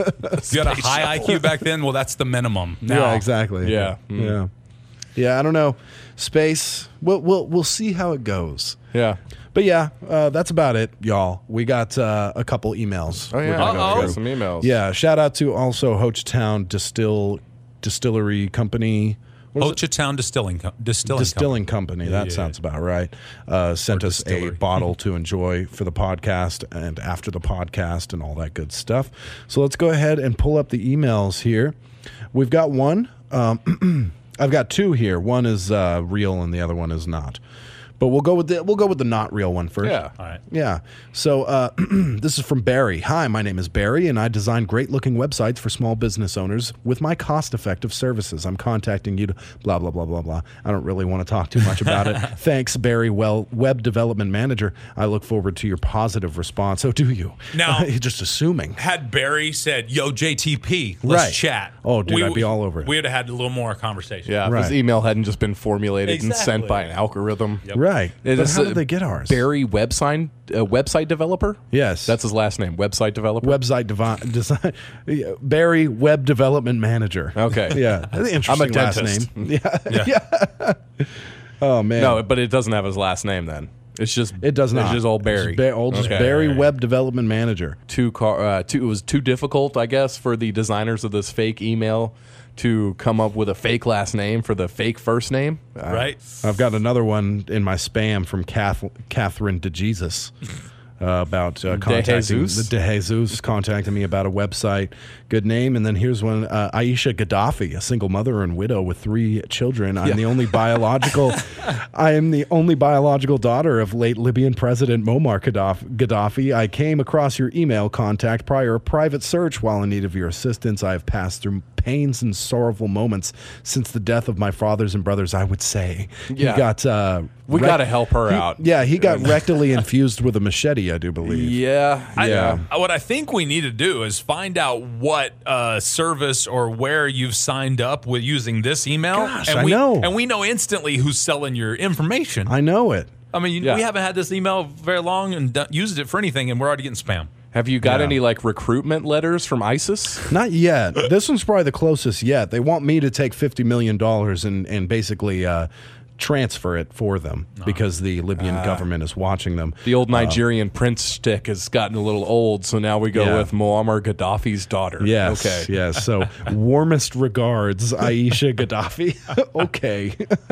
you had a high I Q back then. Well, that's the minimum. Now, Yeah, exactly. Yeah. Mm. Yeah. Yeah, I don't know. Space. We'll we'll we'll see how it goes. Yeah. But yeah, uh, that's about it, y'all. We got uh, a couple emails. Oh we're yeah, gonna I go got through. some emails. Yeah, shout out to also Hochtown Distill Distillery Company. What is it? Hochtown Distilling Co- Distilling, Distilling Company. Yeah, that yeah, sounds about right. Uh, sent Or us a distillery. bottle to enjoy for the podcast and after the podcast and all that good stuff. So let's go ahead and pull up the emails here. We've got one Um, I've got two here. One is uh, real, and the other one is not. But we'll go with the we'll go with the not real one first. Yeah. All right. Yeah. So uh, this is from Barry. Hi, my name is Barry, and I design great-looking websites for small business owners with my cost-effective services. I'm contacting you to blah, blah, blah, blah, blah. I don't really want to talk too much about it. Thanks, Barry, well, Web Development Manager. I look forward to your positive response. Oh, do you? Now- You're just assuming. Had Barry said, "Yo, J T P, let's Right. chat." Oh, dude, I'd be all over it. We would have had a little more conversation. Yeah, if Right. his email hadn't just been formulated and sent Exactly. by an algorithm. Yep. Right. It But is, how uh, did they get ours? Barry Website, uh, website developer? Yes. That's his last name, website developer? Website devi- design. Yeah, Barry Web Development Manager. Okay. Yeah. Interesting I'm a last dentist. name. Yeah. yeah. Oh, man. No, but it doesn't have his last name then. It's just It does not. It's just old Barry. Just, ba- old just Okay. Barry Web Development Manager. Too car. Uh, too, it was too difficult, I guess, for the designers of this fake email to come up with a fake last name for the fake first name. Uh, Right. I've got another one in my spam from Kath- Catherine DeJesus. Uh, about uh, contacting DeJesus? the DeJesus contacting me about a website. Good name. And then here's one: uh, Aisha Gaddafi, a single mother and widow with three children. I'm the only biological. I am the only biological daughter of late Libyan President Muammar Gaddafi. Gaddafi. I came across your email contact prior a private search. While in need of your assistance, I have passed through pains and sorrowful moments since the death of my fathers and brothers. I would say, Yeah. he got. Uh, We rec- got to help her he- out. Yeah, he got rectally infused with a machete, I do believe. Yeah. I- yeah. what I think we need to do is find out what uh, service or where you've signed up with using this email. Gosh, and I we, know. And we know instantly who's selling your information. I, I know it. mean, you- Yeah. we haven't had this email very long and done, used it for anything, and we're already getting spam. Have you got Yeah. any like recruitment letters from ISIS? Not yet. This one's probably the closest yet. They want me to take fifty million dollars and, and basically uh, transfer it for them because the Libyan government is watching them. The old Nigerian prince stick has gotten a little old, so now we go Yeah. with Muammar Gaddafi's daughter. Yes. Okay. Yes. So, warmest regards, Aisha Gaddafi. Okay.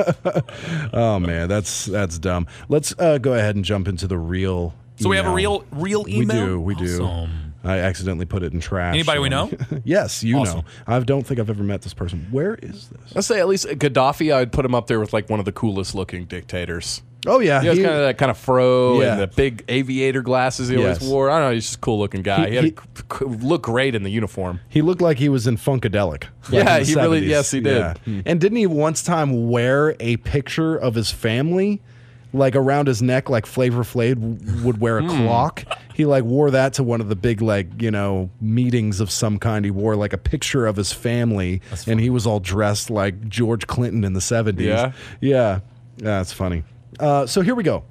Oh man, that's that's dumb. Let's uh, go ahead and jump into the real. So we have a email. real real email? We do. We do. Awesome. I accidentally put it in trash. Anybody we know? Yes, you Awesome. know. I don't think I've ever met this person. Where is this? Let's say at least Gaddafi, I would put him up there with like one of the coolest looking dictators. Oh yeah, He has he- kind of that kind of fro Yeah. and the big aviator glasses he Yes. always wore. I don't know. He's just a cool looking guy. He- He, had he- a, c- c- look great in the uniform. He looked like he was in Funkadelic. like Yeah, in the he really- seventies. yes, he did. Yeah. And didn't he once time wear a picture of his family, like around his neck, like Flavor Flav w- would wear a Hmm. clock? He like wore that to one of the big like you know meetings of some kind. He wore like a picture of his family, and he was all dressed like George Clinton in the seventies. Yeah? yeah, that's funny. Uh, so here we go.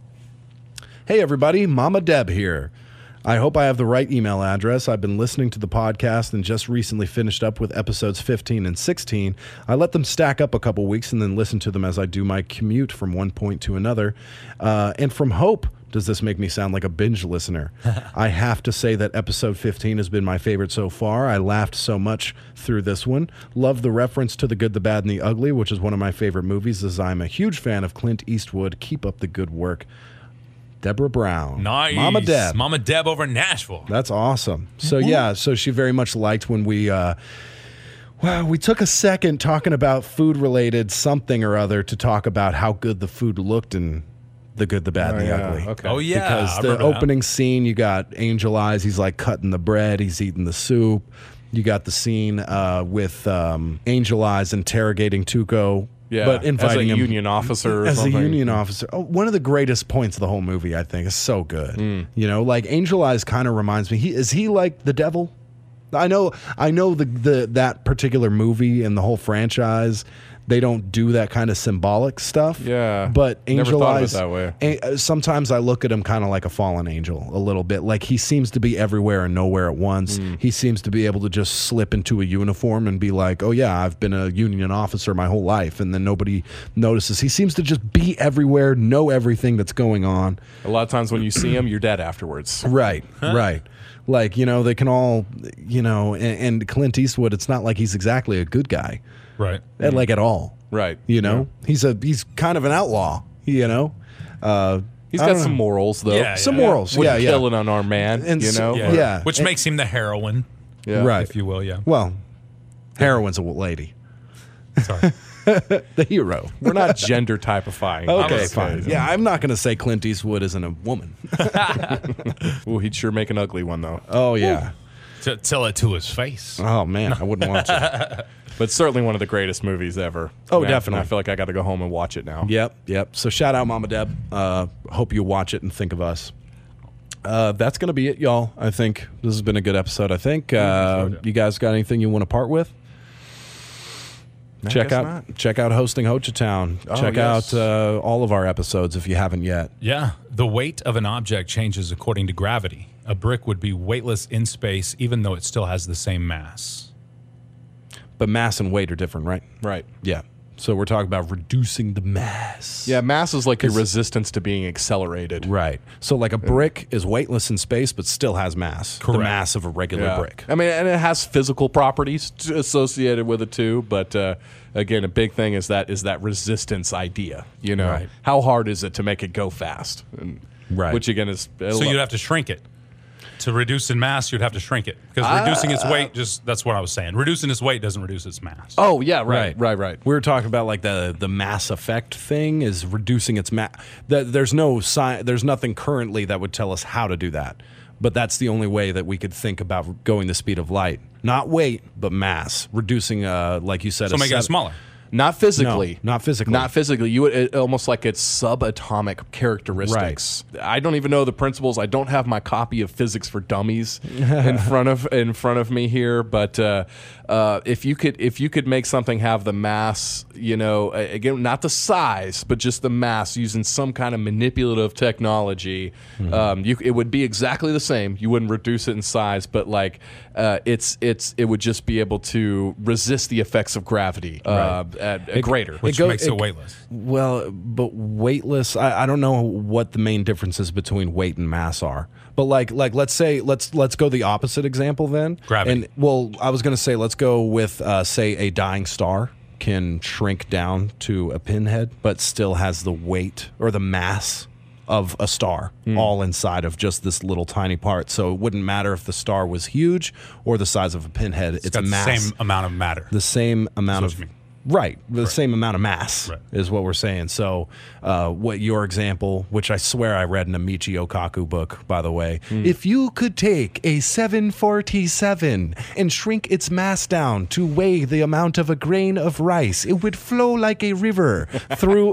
Hey, everybody, Mama Deb here. I hope I have the right email address. I've been listening to the podcast and just recently finished up with episodes fifteen and sixteen. I let them stack up a couple weeks and then listen to them as I do my commute from one point to another. Uh, and from Hope, does this make me sound like a binge listener? I have to say that episode fifteen has been my favorite so far. I laughed so much through this one. Love the reference to The Good, the Bad, and the Ugly, which is one of my favorite movies, as I'm a huge fan of Clint Eastwood. Keep up the good work. Deborah Brown. Nice. Mama Deb. Mama Deb over in Nashville. That's awesome. So yeah, so she very much liked when we uh well, we took a second talking about food related something or other to talk about how good the food looked in The Good, the Bad, and the yeah, Ugly. okay. Oh, yeah. Because I the remember that. opening scene, you got Angel Eyes, he's like cutting the bread, he's eating the soup. You got the scene uh, with um, Angel Eyes interrogating Tuco, Yeah, but inviting as a him union officer or as something. a union officer. Oh, one of the greatest points of the whole movie, I think, is so good. Mm. You know, like Angel Eyes kind of reminds me. He is he like the devil? I know, I know the the that particular movie and the whole franchise. They don't do that kind of symbolic stuff. Yeah. but Never Angel thought of it Eyes that way. a- sometimes I look at him kind of like a fallen angel, a little bit. Like he seems to be everywhere and nowhere at once. Mm. He seems to be able to just slip into a uniform and be like, "Oh yeah, I've been a union officer my whole life," and then nobody notices. He seems to just be everywhere, know everything that's going on. A lot of times when you see him, you're dead afterwards. Right, right. Like, you know, they can all, you know, and, and Clint Eastwood, it's not like he's exactly a good guy, Right. eh, like at all. Right. You know, he's a he's kind of an outlaw. You know, uh, He's I got don't some know. morals, though. Yeah, some yeah. morals. Wouldn't yeah, kill yeah. an unarmed man, And you s- know? Yeah. Yeah. Which makes him the heroine, Yeah. Right. if you will. Yeah. Well, heroine's a lady. Sorry. The hero. We're not gender typifying. Okay, these fine. guys. Yeah, I'm not going to say Clint Eastwood isn't a woman. Ooh, he'd sure make an ugly one, though. Oh, yeah. T- tell it to his face. Oh, man, I wouldn't watch it. But certainly one of the greatest movies ever. Oh, Man, definitely. I feel like I got to go home and watch it now. Yep, yep. So shout out Mama Deb. Uh, hope you watch it and think of us. Uh, that's going to be it, y'all. I think this has been a good episode. I think uh, you guys got anything you want to part with? I check guess out not. check out Hosting Hochatown. Oh, check yes. out uh, all of our episodes if you haven't yet. Yeah. The weight of an object changes according to gravity. A brick would be weightless in space, even though it still has the same mass. But mass and weight are different, right? Right. Yeah. So we're talking about reducing the mass. Yeah, mass is like your 'Cause- resistance to being accelerated. Right. So like a brick is weightless in space, but still has mass. The Correct. mass of a regular Yeah. brick. I mean, and it has physical properties t- associated with it too. But uh, again, a big thing is that is that resistance idea. You know, Right. how hard is it to make it go fast? And, Right. Which again is So you'd have to shrink it. To reduce in mass, you'd have to shrink it. Because reducing its weight, just that's what I was saying. Reducing its weight doesn't reduce its mass. Oh yeah, right, right, right. We were talking about like the the mass effect thing is reducing its mass. That there's no sci- there's nothing currently that would tell us how to do that. But that's the only way that we could think about going the speed of light. Not weight, but mass. Reducing, uh, like you said, So a make it seven- smaller. Not physically. No, not physically. Not physically. You would it, almost like it's subatomic characteristics. I don't even know the principles. I don't have my copy of Physics for Dummies in front of in front of me here. But uh, uh, if you could if you could make something have the mass, you know, a- again, not the size, but just the mass using some kind of manipulative technology, Mm-hmm. um, you, it would be exactly the same. You wouldn't reduce it in size, but like uh, it's it's it would just be able to resist the effects of gravity. Uh, at, at greater. Which go- makes it, it- weightless. Well, but weightless. I, I don't know what the main differences between weight and mass are. But like like let's say let's let's go the opposite example then. Gravity. And well, I was going to say let's go with uh, say a dying star can shrink down to a pinhead, but still has the weight or the mass of a star all inside of just this little tiny part. So it wouldn't matter if the star was huge or the size of a pinhead. It's, It's got a mass. the same amount of matter. the same amount That's of what you mean. right the same amount of mass Right. is what we're saying. So uh, what your example, which I swear I read in a Michio Kaku book, by the way, if you could take a seven forty-seven and shrink its mass down to weigh the amount of a grain of rice, it would flow like a river through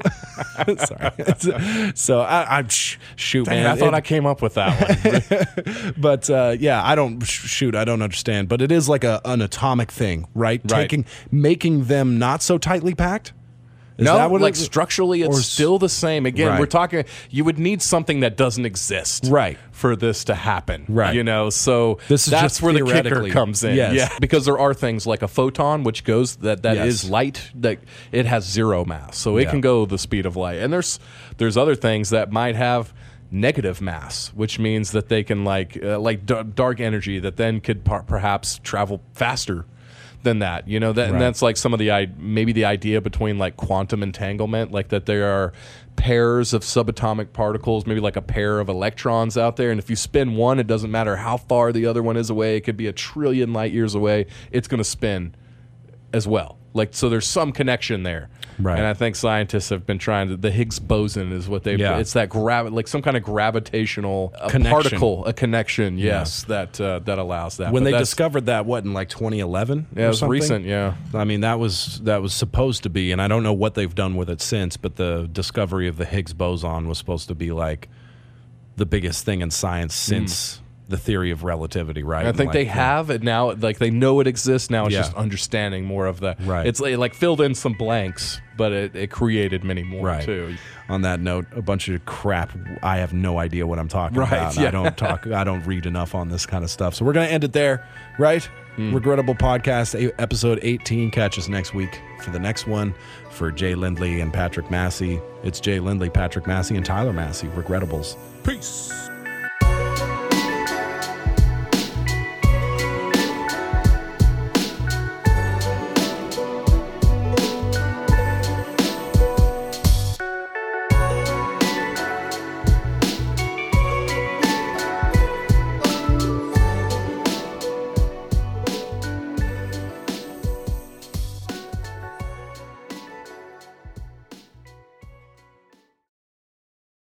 sorry so I, I'm sh- shoot Dang, man I thought It- I came up with that one. but uh, yeah, I don't sh- shoot. I don't understand. But it is like a an atomic thing, right? Right. Taking making them not so tightly packed. Is no, that what like it- structurally, it's or s- still the same. Again, Right. we're talking. You would need something that doesn't exist, Right. for this to happen, Right. You know, so This is that's just where the kicker theoretically- comes in. Yes. Yeah, because there are things like a photon, which goes that that is Yes. light, that it has zero mass, so it Yeah. can go the speed of light. And there's there's other things that might have negative mass, which means that they can like uh, like d- dark energy that then could par- perhaps travel faster than that, you know, that Right. and that's like some of the i maybe the idea between like quantum entanglement, like that there are pairs of subatomic particles, maybe like a pair of electrons out there, and if you spin one, it doesn't matter how far the other one is away. It could be a trillion light years away. It's going to spin as well. Like, so there's some connection there. Right. And I think scientists have been trying to, the Higgs boson is what they, Yeah. it's that gravi, like some kind of gravitational a Connection. particle, a connection, yes, that uh, that allows that. when But they that's- discovered that, what in like twenty eleven? yeah, it was recent, yeah. I mean, that was that was supposed to be, and I don't know what they've done with it since. But the discovery of the Higgs boson was supposed to be like the biggest thing in science since the theory of relativity, right? And I think Like, they yeah. have it now. Like they know it exists now. It's Yeah. just understanding more of the. Right. It's like, like filled in some blanks, but it, it created many more Right. too. On that note, a bunch of crap. I have no idea what I'm talking Right, about. yeah. I don't talk. I don't read enough on this kind of stuff. So we're gonna end it there, right? Hmm. Regrettable Podcast, a- episode eighteen. Catch us next week for the next one. For Jay Lindley and Patrick Massey, it's Jay Lindley, Patrick Massey, and Tyler Massey. Regrettables. Peace.